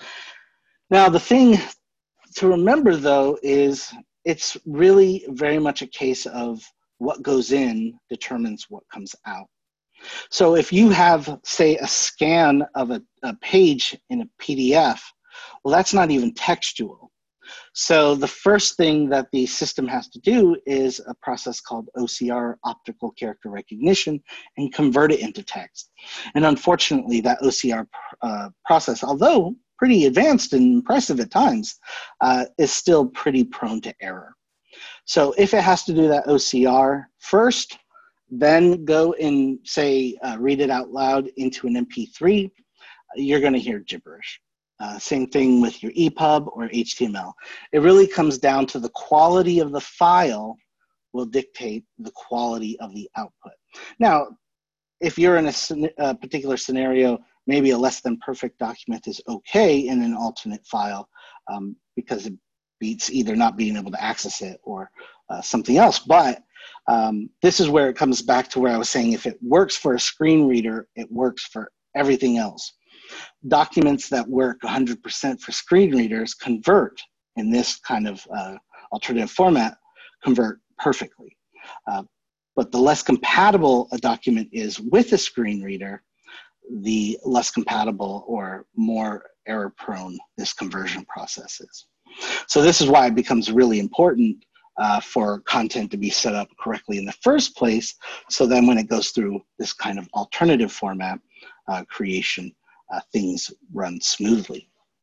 Now, the thing to remember though is it's really very much a case of what goes in determines what comes out. So if you have, say, a scan of a, a page in a P D F, well, that's not even textual. So the first thing that the system has to do is a process called O C R, optical character recognition, and convert it into text. And unfortunately, that O C R uh, process, although pretty advanced and impressive at times, uh, is still pretty prone to error. So if it has to do that O C R first, then go and say, uh, read it out loud into an M P three, you're gonna hear gibberish. Uh, same thing with your E P U B or H T M L. It really comes down to the quality of the file will dictate the quality of the output. Now, if you're in a, a particular scenario, maybe a less than perfect document is okay in an alternate file um, because it beats either not being able to access it or uh, something else. But um, this is where it comes back to where I was saying if it works for a screen reader, it works for everything else. Documents that work one hundred percent for screen readers convert in this kind of uh, alternative format, convert perfectly. Uh, but the less compatible a document is with a screen reader, the less compatible or more error prone this conversion process is. So this is why it becomes really important uh, for content to be set up correctly in the first place. So then when it goes through this kind of alternative format uh, creation, Uh, things run smoothly.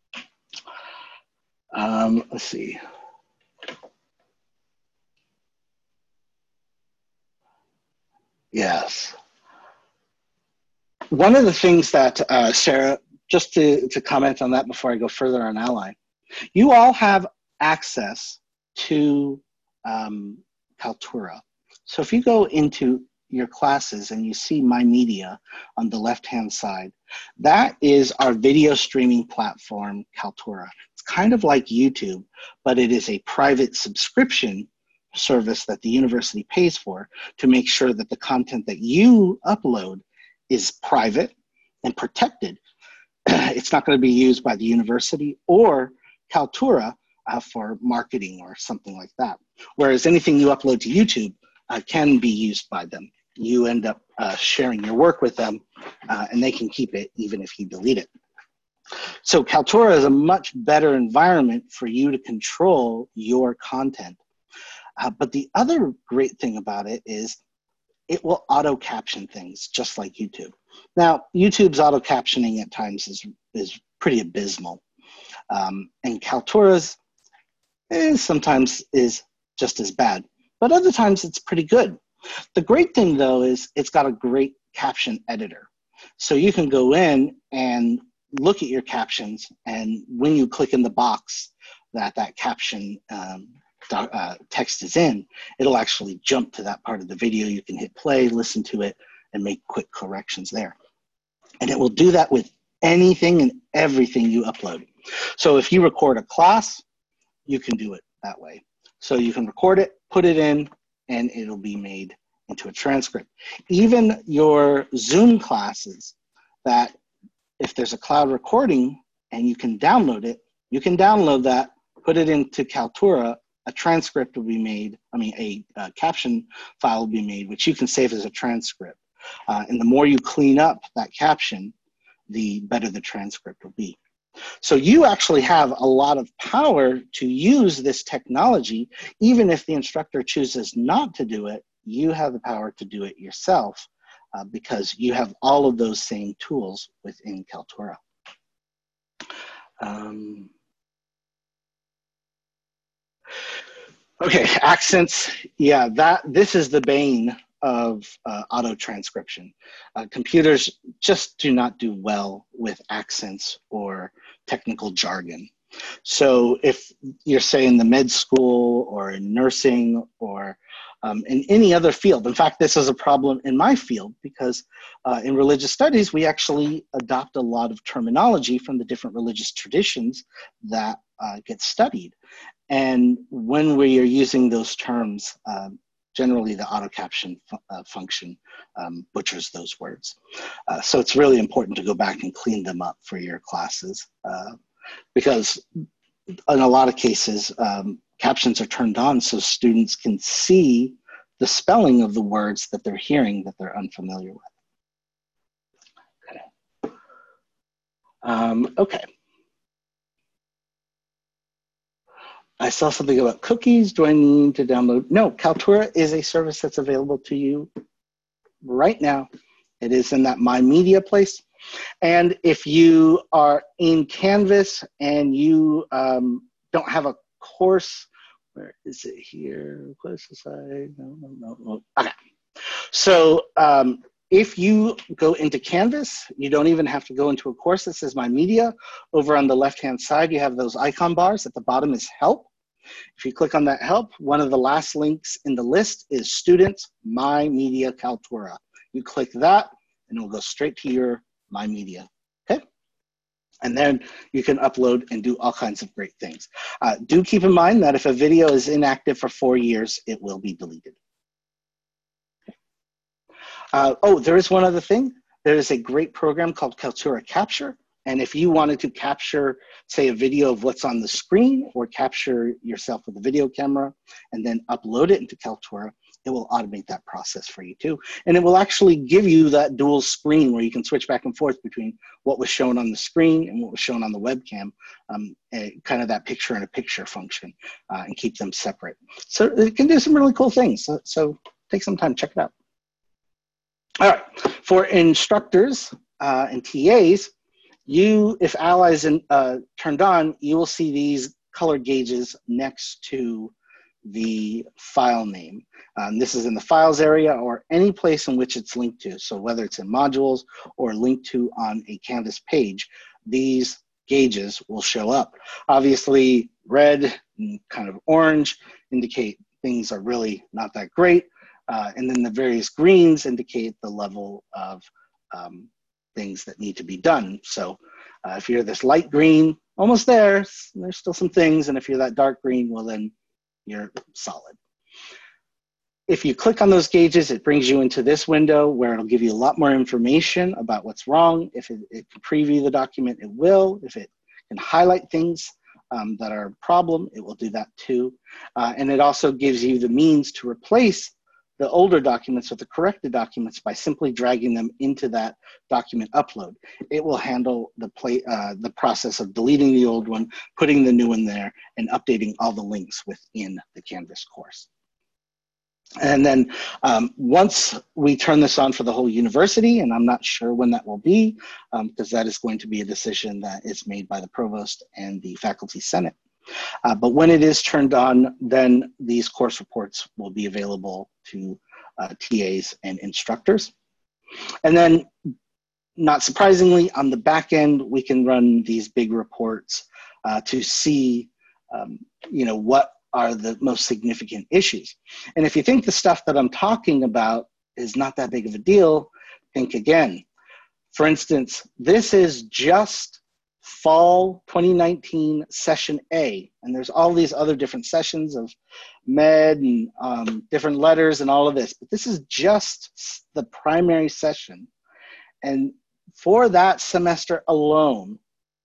Um, let's see. Yes. One of the things that, uh, Sarah, just to, to comment on that before I go further on Ally, you all have access to um, Kaltura. So if you go into your classes and you see My Media on the left-hand side, that is our video streaming platform, Kaltura. It's kind of like YouTube, but it is a private subscription service that the university pays for to make sure that the content that you upload is private and protected. It's not going to be used by the university or Kaltura uh, for marketing or something like that. Whereas anything you upload to YouTube uh, can be used by them. you end up uh, sharing your work with them, uh, and they can keep it even if you delete it. So Kaltura is a much better environment for you to control your content. Uh, but the other great thing about it is it will auto caption things just like YouTube. Now, YouTube's auto captioning at times is, is pretty abysmal. Um, and Kaltura's is sometimes is just as bad, but other times it's pretty good. The great thing though is it's got a great caption editor. So you can go in and look at your captions, and when you click in the box that that caption um, uh, text is in, it'll actually jump to that part of the video. You can hit play, listen to it, and make quick corrections there. And it will do that with anything and everything you upload. So if you record a class, you can do it that way. So you can record it, put it in, and it'll be made into a transcript. Even your Zoom classes, that if there's a cloud recording and you can download it, you can download that, put it into Kaltura, a transcript will be made, I mean, a, a caption file will be made, which you can save as a transcript. Uh, and the more you clean up that caption, the better the transcript will be. So you actually have a lot of power to use this technology. Even if the instructor chooses not to do it, you have the power to do it yourself uh, because you have all of those same tools within Kaltura. Um, okay, accents. Yeah, that this is the bane of uh, auto transcription. Uh, computers just do not do well with accents or technical jargon. So if you're say in the med school or in nursing or um, in any other field, in fact, this is a problem in my field because uh, in religious studies, we actually adopt a lot of terminology from the different religious traditions that uh, get studied. And when we are using those terms, um, generally the auto caption fu uh, function um, butchers those words. Uh, so it's really important to go back and clean them up for your classes uh, because in a lot of cases, um, captions are turned on so students can see the spelling of the words that they're hearing that they're unfamiliar with. Okay. Um, okay. I saw something about cookies. Do I need to download? No, Kaltura is a service that's available to you right now. It is in that My Media place. And if you are in Canvas and you um, don't have a course, where is it here? Close aside. No, no, no, no. Okay. So um, if you go into Canvas, you don't even have to go into a course that says My Media. Over on the left-hand side, you have those icon bars. At the bottom is Help. If you click on that Help, one of the last links in the list is Students My Media Kaltura. You click that, and it will go straight to your My Media. Okay? And then you can upload and do all kinds of great things. Uh, do keep in mind that if a video is inactive for four years, it will be deleted. Uh, oh, there is one other thing. There is a great program called Kaltura Capture. And if you wanted to capture, say, a video of what's on the screen or capture yourself with a video camera and then upload it into Kaltura, it will automate that process for you too. And it will actually give you that dual screen where you can switch back and forth between what was shown on the screen and what was shown on the webcam, um, kind of that picture in a picture function, uh, and keep them separate. So it can do some really cool things. So, so take some time, check it out. All right, for instructors uh, and T As, you, if Ally is in, uh, turned on, you will see these color gauges next to the file name. Um, this is in the files area or any place in which it's linked to. So whether it's in modules or linked to on a Canvas page, these gauges will show up. Obviously, red and kind of orange indicate things are really not that great. Uh, and then the various greens indicate the level of um, things that need to be done. So uh, if you're this light green, almost there, there's still some things. And if you're that dark green, well then you're solid. If you click on those gauges, it brings you into this window where it'll give you a lot more information about what's wrong. If it, it can preview the document, it will. If it can highlight things um, that are a problem, it will do that too. Uh, and it also gives you the means to replace the older documents or the corrected documents by simply dragging them into that document upload. It will handle the, play, uh, the process of deleting the old one, putting the new one there, and updating all the links within the Canvas course. And then um, once we turn this on for the whole university, and I'm not sure when that will be, because um, that is going to be a decision that is made by the provost and the faculty senate. Uh, but when it is turned on, then these course reports will be available to uh, T As and instructors. And then, not surprisingly, on the back end, we can run these big reports uh, to see, um, you know, what are the most significant issues. And if you think the stuff that I'm talking about is not that big of a deal, think again. For instance, this is just fall twenty nineteen session A, and there's all these other different sessions of med and um, different letters and all of this, but this is just the primary session. And for that semester alone,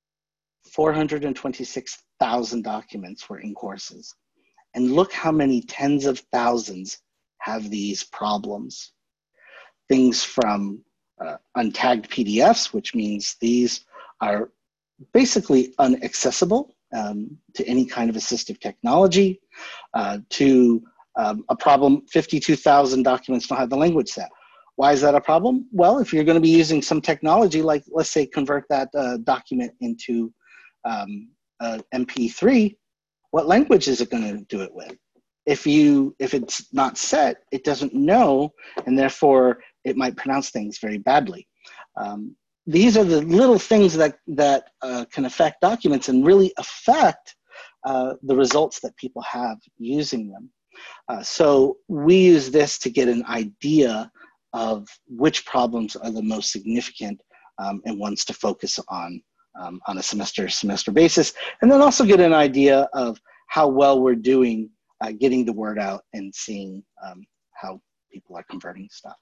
four hundred twenty-six thousand documents were in courses. And look how many tens of thousands have these problems. Things from uh, untagged P D Fs, which means these are basically unaccessible um, to any kind of assistive technology, uh, to um, a problem, fifty-two thousand documents don't have the language set. Why is that a problem? Well, if you're going to be using some technology, like let's say convert that uh, document into um, uh, M P three, what language is it going to do it with? If you, if it's not set, it doesn't know, and therefore it might pronounce things very badly. Um, these are the little things that, that uh, can affect documents and really affect uh, the results that people have using them. Uh, so we use this to get an idea of which problems are the most significant um, and ones to focus on um, on a semester semester basis, and then also get an idea of how well we're doing uh, getting the word out and seeing um, how people are converting stuff.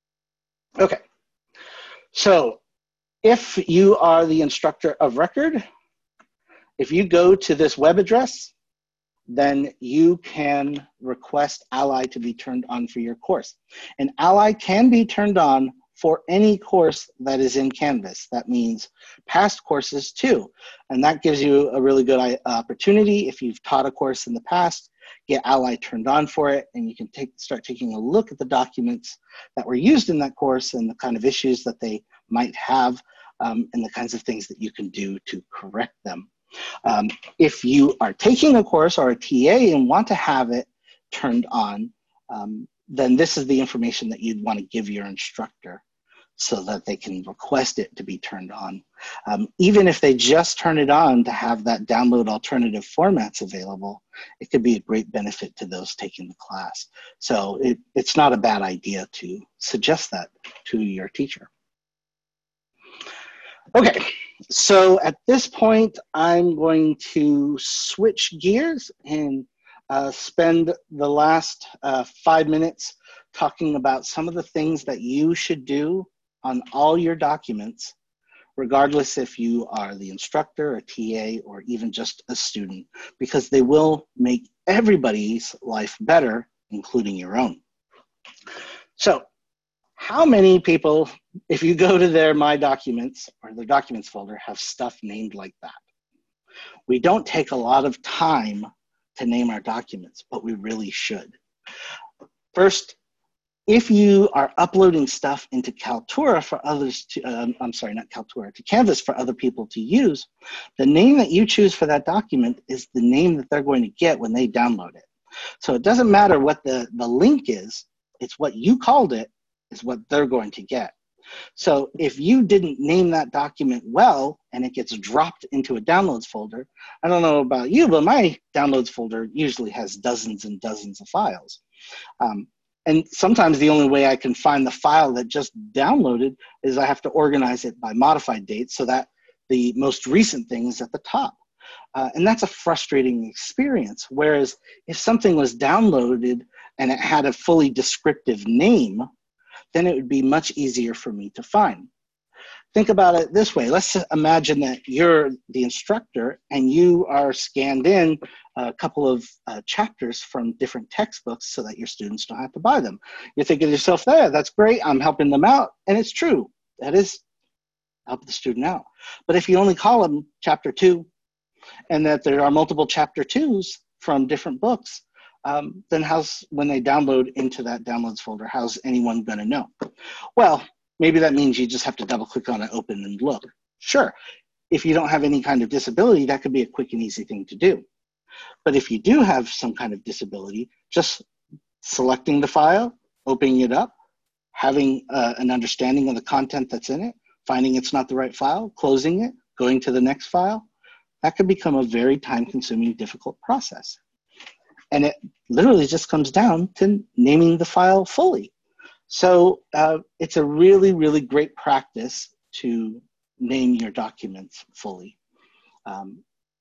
Okay, so if you are the instructor of record, if you go to this web address, then you can request Ally to be turned on for your course. And Ally can be turned on for any course that is in Canvas. That means past courses too. And that gives you a really good opportunity. If you've taught a course in the past, get Ally turned on for it, and you can take, start taking a look at the documents that were used in that course and the kind of issues that they might have um, and the kinds of things that you can do to correct them. Um, if you are taking a course or a T A and want to have it turned on, um, then this is the information that you'd want to give your instructor so that they can request it to be turned on. Um, even if they just turn it on to have that download alternative formats available, it could be a great benefit to those taking the class. So it, it's not a bad idea to suggest that to your teacher. Okay, so at this point, I'm going to switch gears and uh, spend the last uh, five minutes talking about some of the things that you should do on all your documents, regardless if you are the instructor, a T A, or even just a student, because they will make everybody's life better, including your own. So, how many people, if you go to their My Documents or their Documents folder, have stuff named like that? We don't take a lot of time to name our documents, but we really should. First, if you are uploading stuff into Kaltura for others to, um, I'm sorry, not Kaltura, to Canvas for other people to use, the name that you choose for that document is the name that they're going to get when they download it. So it doesn't matter what the, the link is, it's what you called it is what they're going to get. So if you didn't name that document well and it gets dropped into a downloads folder, I don't know about you, but my downloads folder usually has dozens and dozens of files. Um, and sometimes the only way I can find the file that just downloaded is I have to organize it by modified date so that the most recent thing is at the top. Uh, and that's a frustrating experience. Whereas if something was downloaded and it had a fully descriptive name, then it would be much easier for me to find. think about it this way. Let's imagine that you're the instructor and you are scanned in a couple of uh, chapters from different textbooks so that your students don't have to buy them. You're thinking to yourself, there, that's great, I'm helping them out. And it's true, that is help the student out. But if you only call them chapter two, and that there are multiple chapter twos from different books, um, then how's, when they download into that downloads folder, how's anyone gonna know? Well, maybe that means you just have to double click on it, open and look. Sure, if you don't have any kind of disability, that could be a quick and easy thing to do. But if you do have some kind of disability, just selecting the file, opening it up, having uh, an understanding of the content that's in it, finding it's not the right file, closing it, going to the next file, that could become a very time-consuming, difficult process. And it literally just comes down to naming the file fully. So uh, it's a really, really great practice to name your documents fully. Um,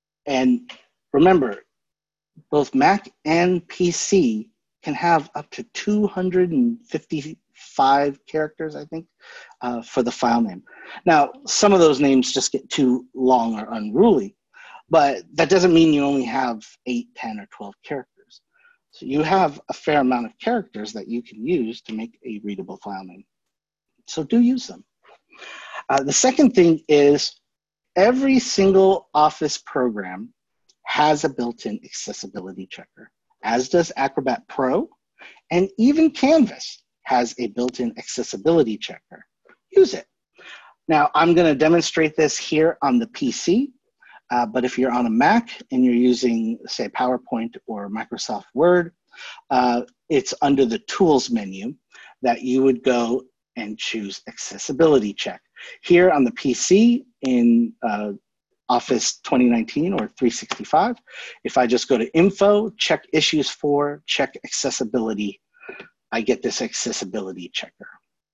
and remember, both Mac and P C can have up to two hundred fifty-five characters, I think, uh, for the file name. Now, some of those names just get too long or unruly, but that doesn't mean you only have eight, ten, or twelve characters. So you have a fair amount of characters that you can use to make a readable file name. So do use them. Uh, the second thing is every single Office program has a built-in accessibility checker, as does Acrobat Pro, and even Canvas has a built-in accessibility checker. Use it. Now, I'm going to demonstrate this here on the P C. Uh, but if you're on a Mac and you're using, say, PowerPoint or Microsoft Word, uh, it's under the Tools menu that you would go and choose Accessibility Check. Here on the P C in uh, Office twenty nineteen or three sixty-five, if I just go to Info, check Issues for, check Accessibility, I get this Accessibility Checker.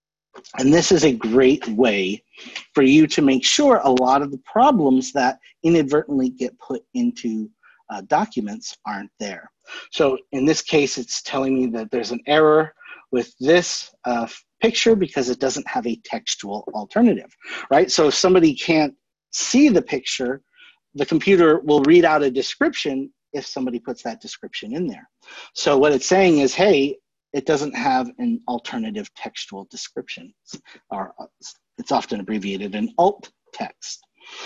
And this is a great way for you to make sure a lot of the problems that inadvertently get put into uh, documents aren't there. So in this case, it's telling me that there's an error with this uh, picture because it doesn't have a textual alternative, right? So if somebody can't see the picture, the computer will read out a description if somebody puts that description in there. So what it's saying is, hey, it doesn't have an alternative textual description, or it's often abbreviated in alt text.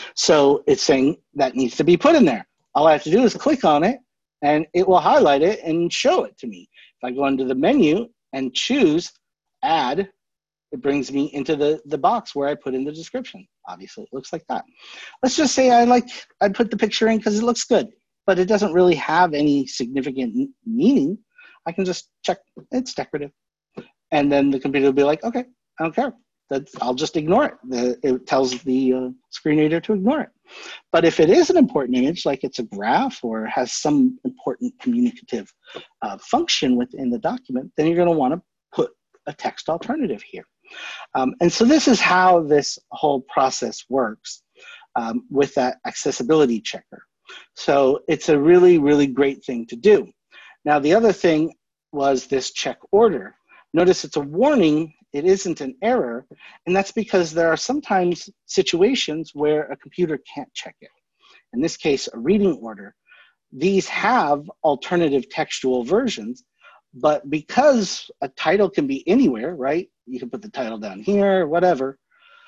So it's saying that needs to be put in there. All I have to do is click on it and it will highlight it and show it to me. If I go into the menu and choose add, it brings me into the, the box where I put in the description. Obviously it looks like that. Let's just say I like, I put the picture in because it looks good, but it doesn't really have any significant meaning. I can just check it's decorative. And then the computer will be like, okay, I don't care. That's, I'll just ignore it. The, it tells the uh, screen reader to ignore it. But if it is an important image, like it's a graph or has some important communicative uh, function within the document, then you're gonna wanna put a text alternative here. Um, and so this is how this whole process works um, with that accessibility checker. So it's a really, really great thing to do. Now, the other thing was this check order. Notice it's a warning, it isn't an error, and that's because there are sometimes situations where a computer can't check it. In this case, a reading order. These have alternative textual versions, but because a title can be anywhere, right? You can put the title down here, whatever.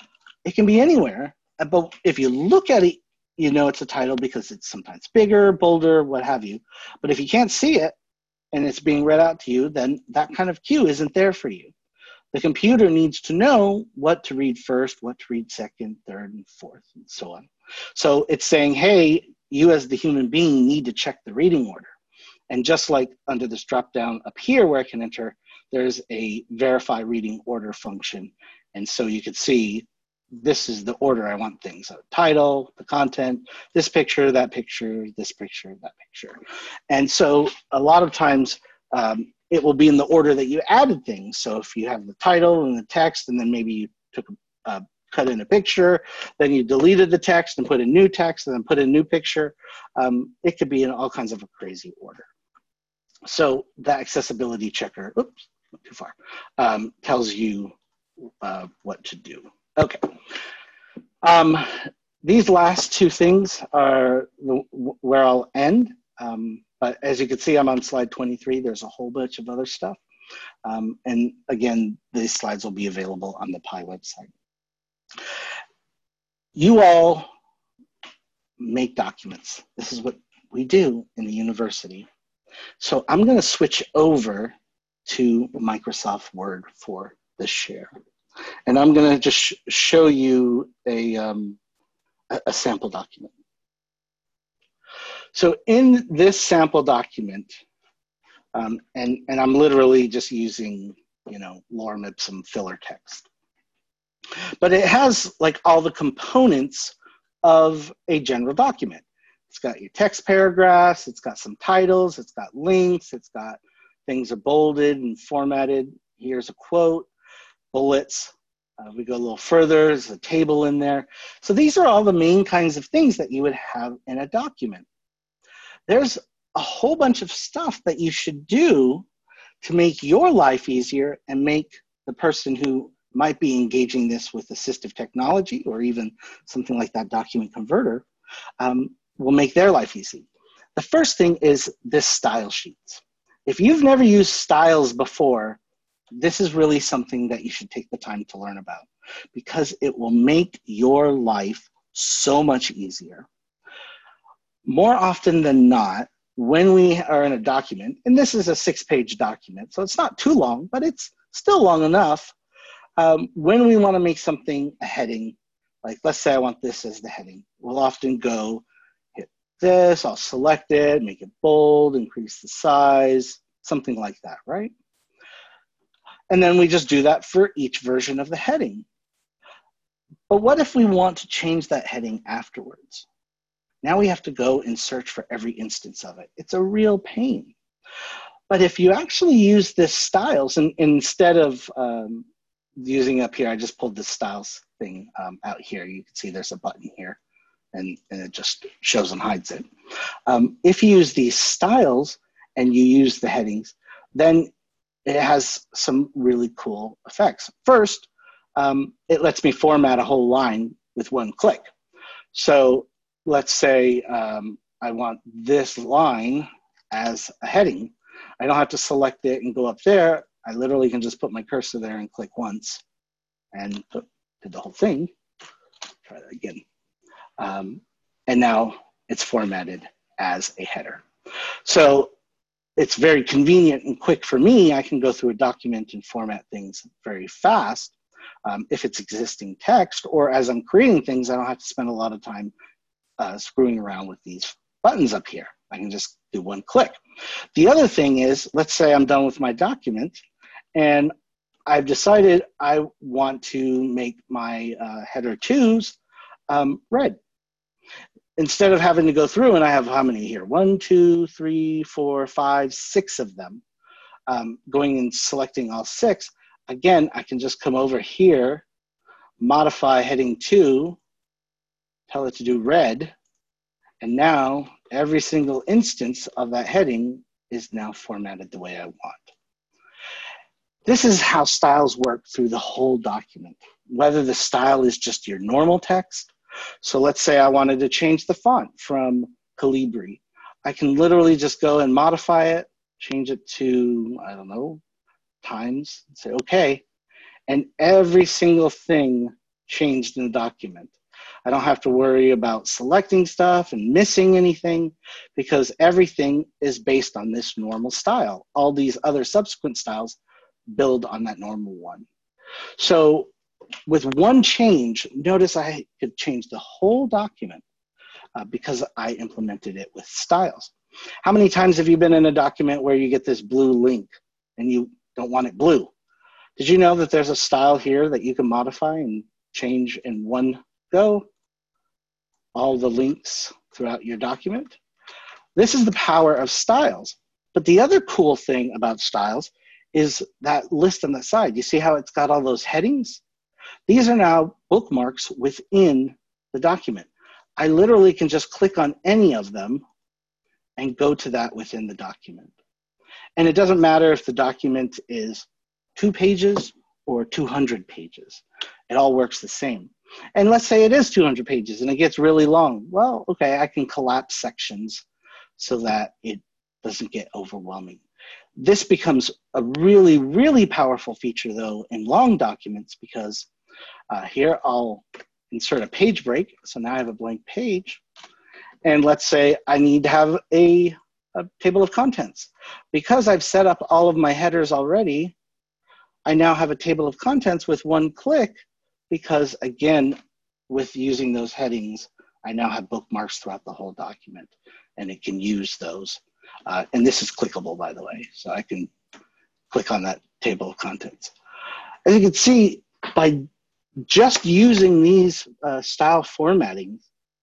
It can be anywhere, but if you look at it, you know it's a title because it's sometimes bigger, bolder, what have you. But if you can't see it, and it's being read out to you, then that kind of cue isn't there for you. The computer needs to know what to read first, what to read second, third, and fourth, and so on. So it's saying, hey, you as the human being need to check the reading order. And just like under this drop down up here where I can enter, there's a verify reading order function. And so you could see this is the order I want things. So title, the content, this picture, that picture, this picture, that picture. And so a lot of times um, it will be in the order that you added things. So if you have the title and the text, and then maybe you took a, uh, cut in a picture, then you deleted the text and put in new text and then put in new picture, um, it could be in all kinds of a crazy order. So the accessibility checker, oops, not too far, um, tells you uh, what to do. Okay, Um, these last two things are the, where I'll end. Um, but as you can see, I'm on slide twenty-three. There's a whole bunch of other stuff. Um, and again, these slides will be available on the P I website. You all make documents. This is what we do in the university. So I'm going to switch over to Microsoft Word for this share. And I'm going to just sh show you a, um, a, a sample document. So in this sample document, um, and, and I'm literally just using, you know, lorem ipsum filler text. But it has like all the components of a general document. It's got your text paragraphs, it's got some titles, it's got links, it's got things are bolded and formatted. Here's a quote, bullets. Uh, we go a little further, there's a table in there. So these are all the main kinds of things that you would have in a document. There's a whole bunch of stuff that you should do to make your life easier and make the person who might be engaging this with assistive technology or even something like that document converter um, will make their life easy. The first thing is this style sheets. If you've never used styles before, this is really something that you should take the time to learn about because it will make your life so much easier. More often than not, when we are in a document, and this is a six-page document, so it's not too long, but it's still long enough. Um, when we want to make something a heading, like let's say I want this as the heading, we'll often go hit this, I'll select it, make it bold, increase the size, something like that, right? And then we just do that for each version of the heading. But what if we want to change that heading afterwards? Now we have to go and search for every instance of it. It's a real pain. But if you actually use this styles, and, and instead of um, using up here, I just pulled the styles thing um, out here. You can see there's a button here, and, and it just shows and hides it. Um, if you use these styles and you use the headings, then it has some really cool effects. First, um, it lets me format a whole line with one click. So let's say um, I want this line as a heading. I don't have to select it and go up there. I literally can just put my cursor there and click once and oh, did the whole thing. Try that again. Um, and now it's formatted as a header. So it's very convenient and quick for me. I can go through a document and format things very fast. Um, if it's existing text, or as I'm creating things, I don't have to spend a lot of time uh, screwing around with these buttons up here. I can just do one click. The other thing is, let's say I'm done with my document and I've decided I want to make my uh, header twos um, red. Instead of having to go through, and I have how many here? One, two, three, four, five, six of them. Um, going and selecting all six, again, I can just come over here, modify heading two, tell it to do red, and now every single instance of that heading is now formatted the way I want. This is how styles work through the whole document, whether the style is just your normal text. So let's say I wanted to change the font from Calibri. I can literally just go and modify it, change it to, I don't know, Times, and say, okay. And every single thing changed in the document. I don't have to worry about selecting stuff and missing anything because everything is based on this normal style. All these other subsequent styles build on that normal one. So with one change, notice I could change the whole document uh, because I implemented it with styles. How many times have you been in a document where you get this blue link and you don't want it blue? Did you know that there's a style here that you can modify and change in one go? All the links throughout your document. This is the power of styles. But the other cool thing about styles is that list on the side. You see how it's got all those headings? These are now bookmarks within the document. I literally can just click on any of them and go to that within the document. And it doesn't matter if the document is two pages or two hundred pages. It all works the same. And let's say it is two hundred pages and it gets really long. Well, okay, I can collapse sections so that it doesn't get overwhelming. This becomes a really, really powerful feature though in long documents, because uh, here I'll insert a page break. So now I have a blank page. And let's say I need to have a, a table of contents. Because I've set up all of my headers already, I now have a table of contents with one click, because again, with using those headings, I now have bookmarks throughout the whole document, and it can use those. Uh, and this is clickable, by the way, so I can click on that table of contents. As you can see, by just using these uh, style formatting,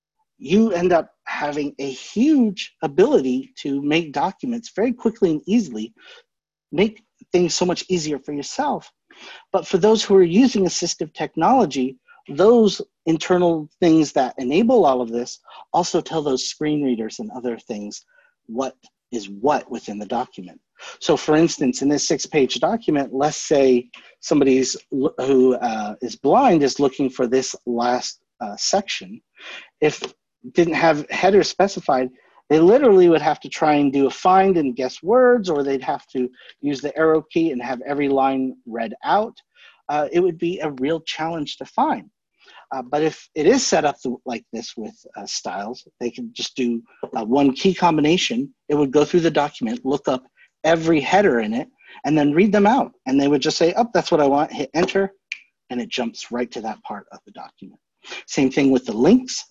you end up having a huge ability to make documents very quickly and easily, make things so much easier for yourself. But for those who are using assistive technology, those internal things that enable all of this also tell those screen readers and other things what is what within the document. So for instance, in this six-page document, let's say somebody's who uh, is blind is looking for this last uh, section. If didn't have headers specified, they literally would have to try and do a find and guess words, or they'd have to use the arrow key and have every line read out. Uh, it would be a real challenge to find. Uh, but if it is set up like this with uh, styles, they can just do uh, one key combination. It would go through the document, look up every header in it, and then read them out. And they would just say, oh, that's what I want, hit enter, and it jumps right to that part of the document. Same thing with the links.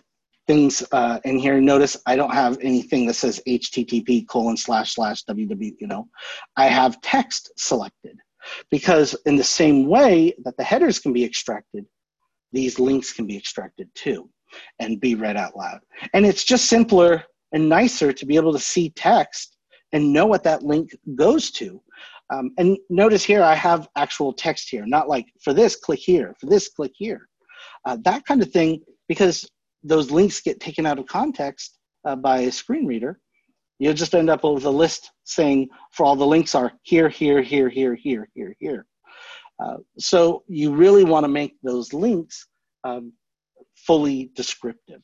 Things uh, in here, notice I don't have anything that says H T T P colon slash slash www, you know. I have text selected, because in the same way that the headers can be extracted, these links can be extracted too and be read out loud. And it's just simpler and nicer to be able to see text and know what that link goes to. Um, and notice here, I have actual text here, not like for this, click here, for this, click here. Uh, that kind of thing, because those links get taken out of context uh, by a screen reader, you'll just end up with a list saying for all the links are here, here, here, here, here, here, here. Uh, so you really want to make those links um, fully descriptive.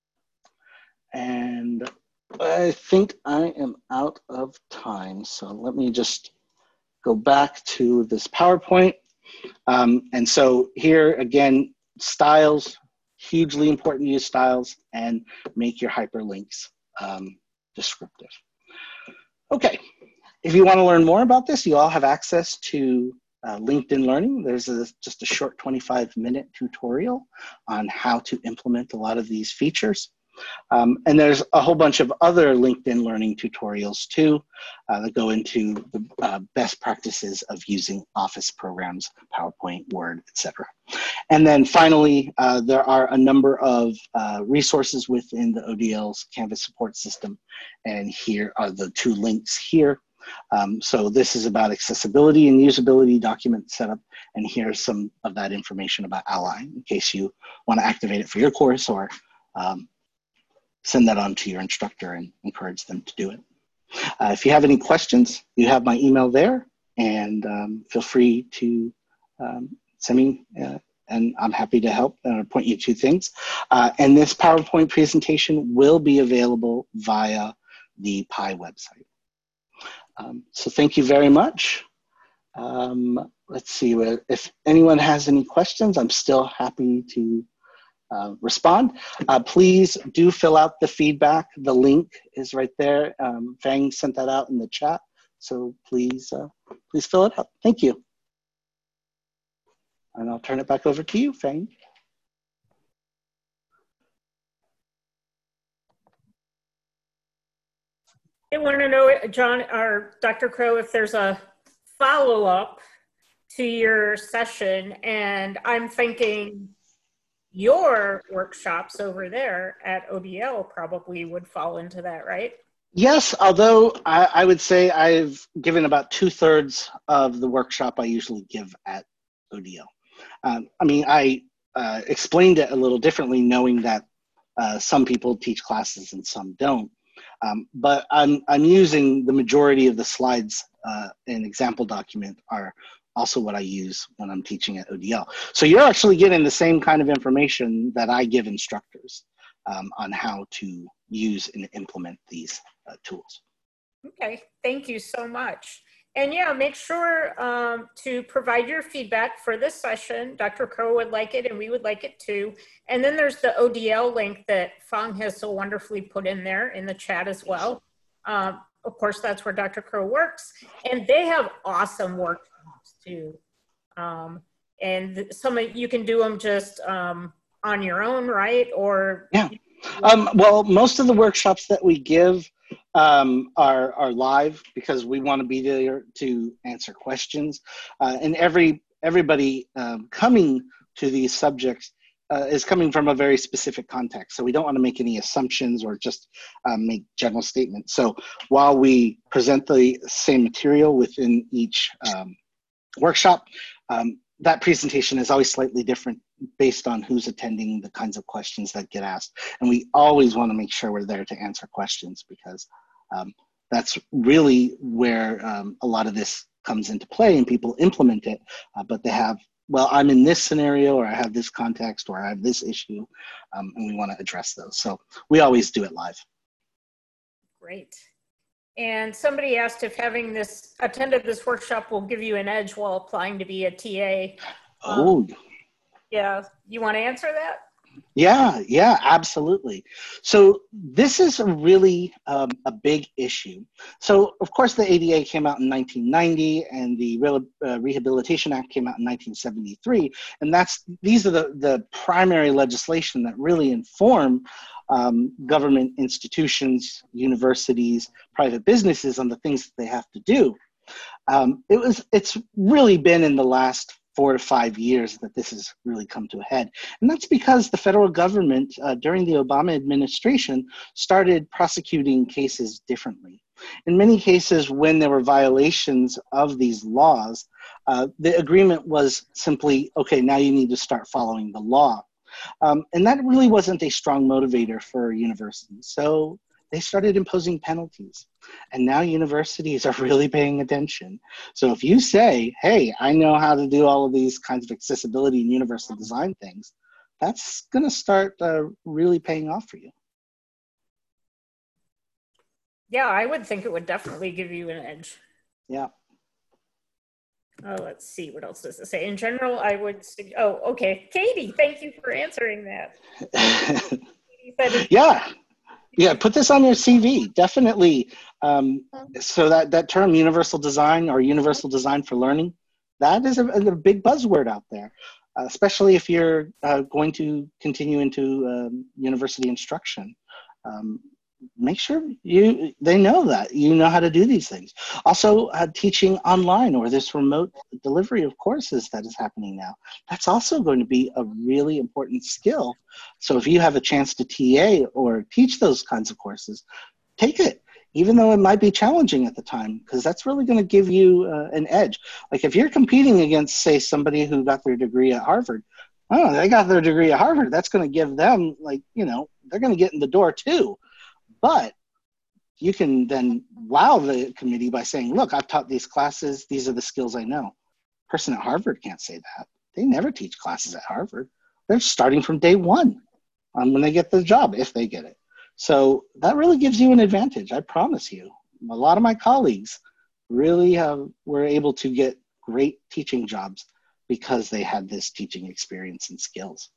And I think I am out of time. So let me just go back to this PowerPoint. Um, and so here again, styles, hugely important to use styles and make your hyperlinks um, descriptive. Okay, if you want to learn more about this, you all have access to uh, LinkedIn Learning. There's a, just a short twenty-five minute tutorial on how to implement a lot of these features. Um, and there's a whole bunch of other LinkedIn Learning tutorials too uh, that go into the uh, best practices of using Office programs, PowerPoint, Word, et cetera. And then finally, uh, there are a number of uh, resources within the O D L's Canvas support system. And here are the two links here. Um, so this is about accessibility and usability document setup. And here's some of that information about Ally in case you want to activate it for your course or um, send that on to your instructor and encourage them to do it. Uh, if you have any questions, you have my email there, and um, feel free to um, send me, uh, and I'm happy to help and point you to things. Uh, and this PowerPoint presentation will be available via the P I website. Um, so thank you very much. Um, let's see, if anyone has any questions, I'm still happy to Uh, respond. Uh, please do fill out the feedback. The link is right there. Um, Fang sent that out in the chat. So please, uh, please fill it out. Thank you. And I'll turn it back over to you, Fang. I want to know, John or Doctor Crow, if there's a follow-up to your session, and I'm thinking your workshops over there at O D L probably would fall into that, right? Yes, although I, I would say I've given about two thirds of the workshop I usually give at O D L. Um, I mean, I uh, explained it a little differently, knowing that uh, some people teach classes and some don't. Um, but I'm, I'm using the majority of the slides uh, in example document are also what I use when I'm teaching at O D L. So you're actually getting the same kind of information that I give instructors um, on how to use and implement these uh, tools. Okay, thank you so much. And yeah, make sure um, to provide your feedback for this session. Doctor Crow would like it and we would like it too. And then there's the O D L link that Fang has so wonderfully put in there in the chat as well. Um, of course, that's where Doctor Crow works. And they have awesome workshops too. Um, and some of you can do them just um, on your own, right? Or yeah. Um, well, most of the workshops that we give um, are, are live because we want to be there to answer questions. Uh, and every everybody um, coming to these subjects uh, is coming from a very specific context. So we don't want to make any assumptions or just um, make general statements. So while we present the same material within each um, workshop, um, that presentation is always slightly different based on who's attending, the kinds of questions that get asked. And we always want to make sure we're there to answer questions because um, that's really where um, a lot of this comes into play and people implement it, uh, but they have, well, I'm in this scenario or I have this context or I have this issue, um, and we want to address those. So we always do it live. Great. And somebody asked if having this attended this workshop will give you an edge while applying to be a T A. Oh, um, yeah. You want to answer that? Yeah, yeah, absolutely. So this is a really um, a big issue. So of course the A D A came out in nineteen ninety and the Re uh, Rehabilitation Act came out in nineteen seventy-three. And that's, these are the, the primary legislation that really inform um, government institutions, universities, private businesses on the things that they have to do. Um, it was, it's really been in the last four to five years that this has really come to a head. And that's because the federal government uh, during the Obama administration started prosecuting cases differently. In many cases, when there were violations of these laws, uh, the agreement was simply, okay, now you need to start following the law. Um, and that really wasn't a strong motivator for universities. So they started imposing penalties. And now universities are really paying attention. So if you say, hey, I know how to do all of these kinds of accessibility and universal design things, that's going to start uh, really paying off for you. Yeah, I would think it would definitely give you an edge. Yeah. Oh, let's see, what else does it say? In general, I would, oh, okay. Katie, thank you for answering that. Yeah. Yeah, put this on your C V, definitely. Um, so that, that term universal design or universal design for learning, that is a, a big buzzword out there, uh, especially if you're uh, going to continue into um, university instruction. Um, make sure you they know that you know how to do these things. Also, uh, teaching online or this remote delivery of courses that is happening now, that's also going to be a really important skill. So if you have a chance to T A or teach those kinds of courses, take it, even though it might be challenging at the time, because that's really going to give you uh, an edge. Like if you're competing against, say, somebody who got their degree at Harvard, oh, they got their degree at Harvard, that's going to give them, like, you know, they're going to get in the door too. But you can then wow the committee by saying, look, I've taught these classes. These are the skills I know. Person at Harvard can't say that. They never teach classes at Harvard. They're starting from day one um, when they get the job, if they get it. So that really gives you an advantage, I promise you. A lot of my colleagues really have, were able to get great teaching jobs because they had this teaching experience and skills.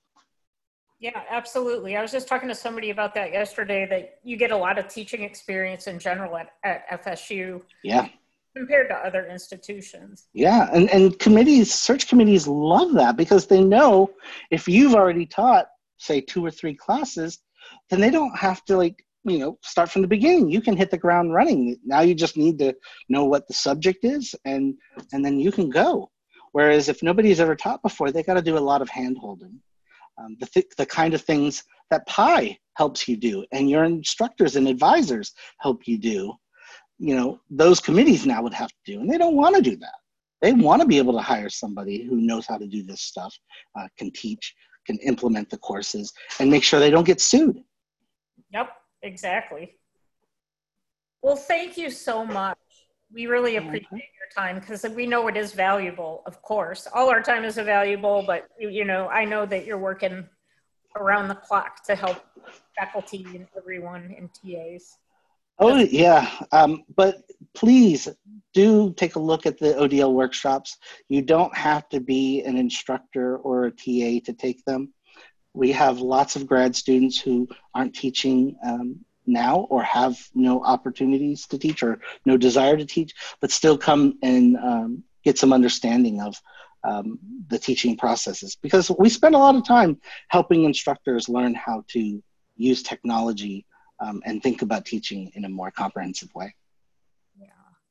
Yeah, absolutely. I was just talking to somebody about that yesterday, that you get a lot of teaching experience in general at, at F S U. Yeah. Compared to other institutions. Yeah, and, and committees, search committees love that because they know if you've already taught, say, two or three classes, then they don't have to, like, you know, start from the beginning. You can hit the ground running. Now you just need to know what the subject is, and, and then you can go. Whereas if nobody's ever taught before, they got to do a lot of hand-holding. Um, the, th the kind of things that P I helps you do and your instructors and advisors help you do, you know, those committees now would have to do, and they don't want to do that. They want to be able to hire somebody who knows how to do this stuff, uh, can teach, can implement the courses, and make sure they don't get sued. Yep, exactly. Well, thank you so much. We really appreciate your time because we know it is valuable, of course. All our time is valuable, but, you know, I know that you're working around the clock to help faculty and everyone and T As. Oh, yeah. Um, but please do take a look at the O D L workshops. You don't have to be an instructor or a T A to take them. We have lots of grad students who aren't teaching um, now or have no opportunities to teach or no desire to teach, but still come and um, get some understanding of um, the teaching processes. Because we spend a lot of time helping instructors learn how to use technology um, and think about teaching in a more comprehensive way. Yeah.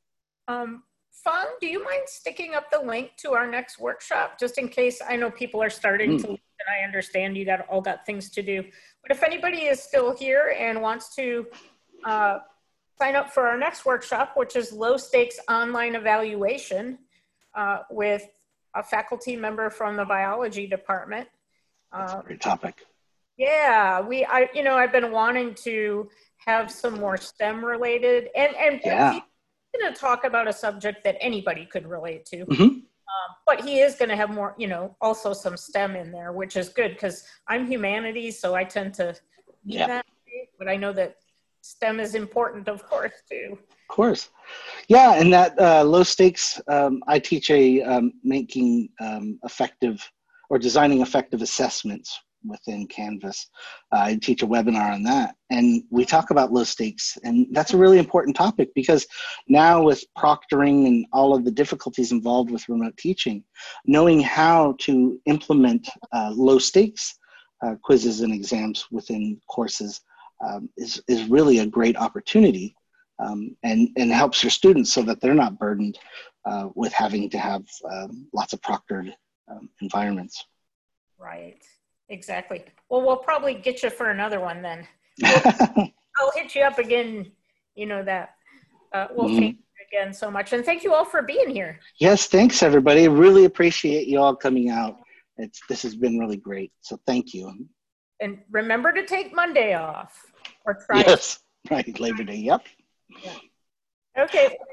Um, Fang, do you mind sticking up the link to our next workshop, just in case? I know people are starting mm. to leave, and I understand you got all got things to do. But if anybody is still here and wants to uh, sign up for our next workshop, which is low stakes online evaluation uh, with a faculty member from the biology department. That's uh, a great topic. Yeah, we, I, you know, I've been wanting to have some more STEM related, and and yeah. he's going to talk about a subject that anybody could relate to. Mm-hmm. Um, but he is going to have more, you know, also some STEM in there, which is good because I'm humanities, so I tend to be yeah. that way, but I know that STEM is important, of course, too. Of course. Yeah, and that uh, low stakes, um, I teach a um, making um, effective or designing effective assessments within Canvas. Uh, I teach a webinar on that, and we talk about low stakes, and that's a really important topic because now with proctoring and all of the difficulties involved with remote teaching, knowing how to implement uh, low stakes uh, quizzes and exams within courses um, is, is really a great opportunity, um, and, and helps your students so that they're not burdened uh, with having to have um, lots of proctored um, environments. Right. Exactly. Well, we'll probably get you for another one then. We'll, I'll hit you up again, you know that. Uh, well, mm-hmm. Thank you again so much. And thank you all for being here. Yes, thanks everybody. Really appreciate you all coming out. It's, this has been really great. So thank you. And remember to take Monday off or try Yes, it. Right, Labor Day, yep. Yeah. Okay.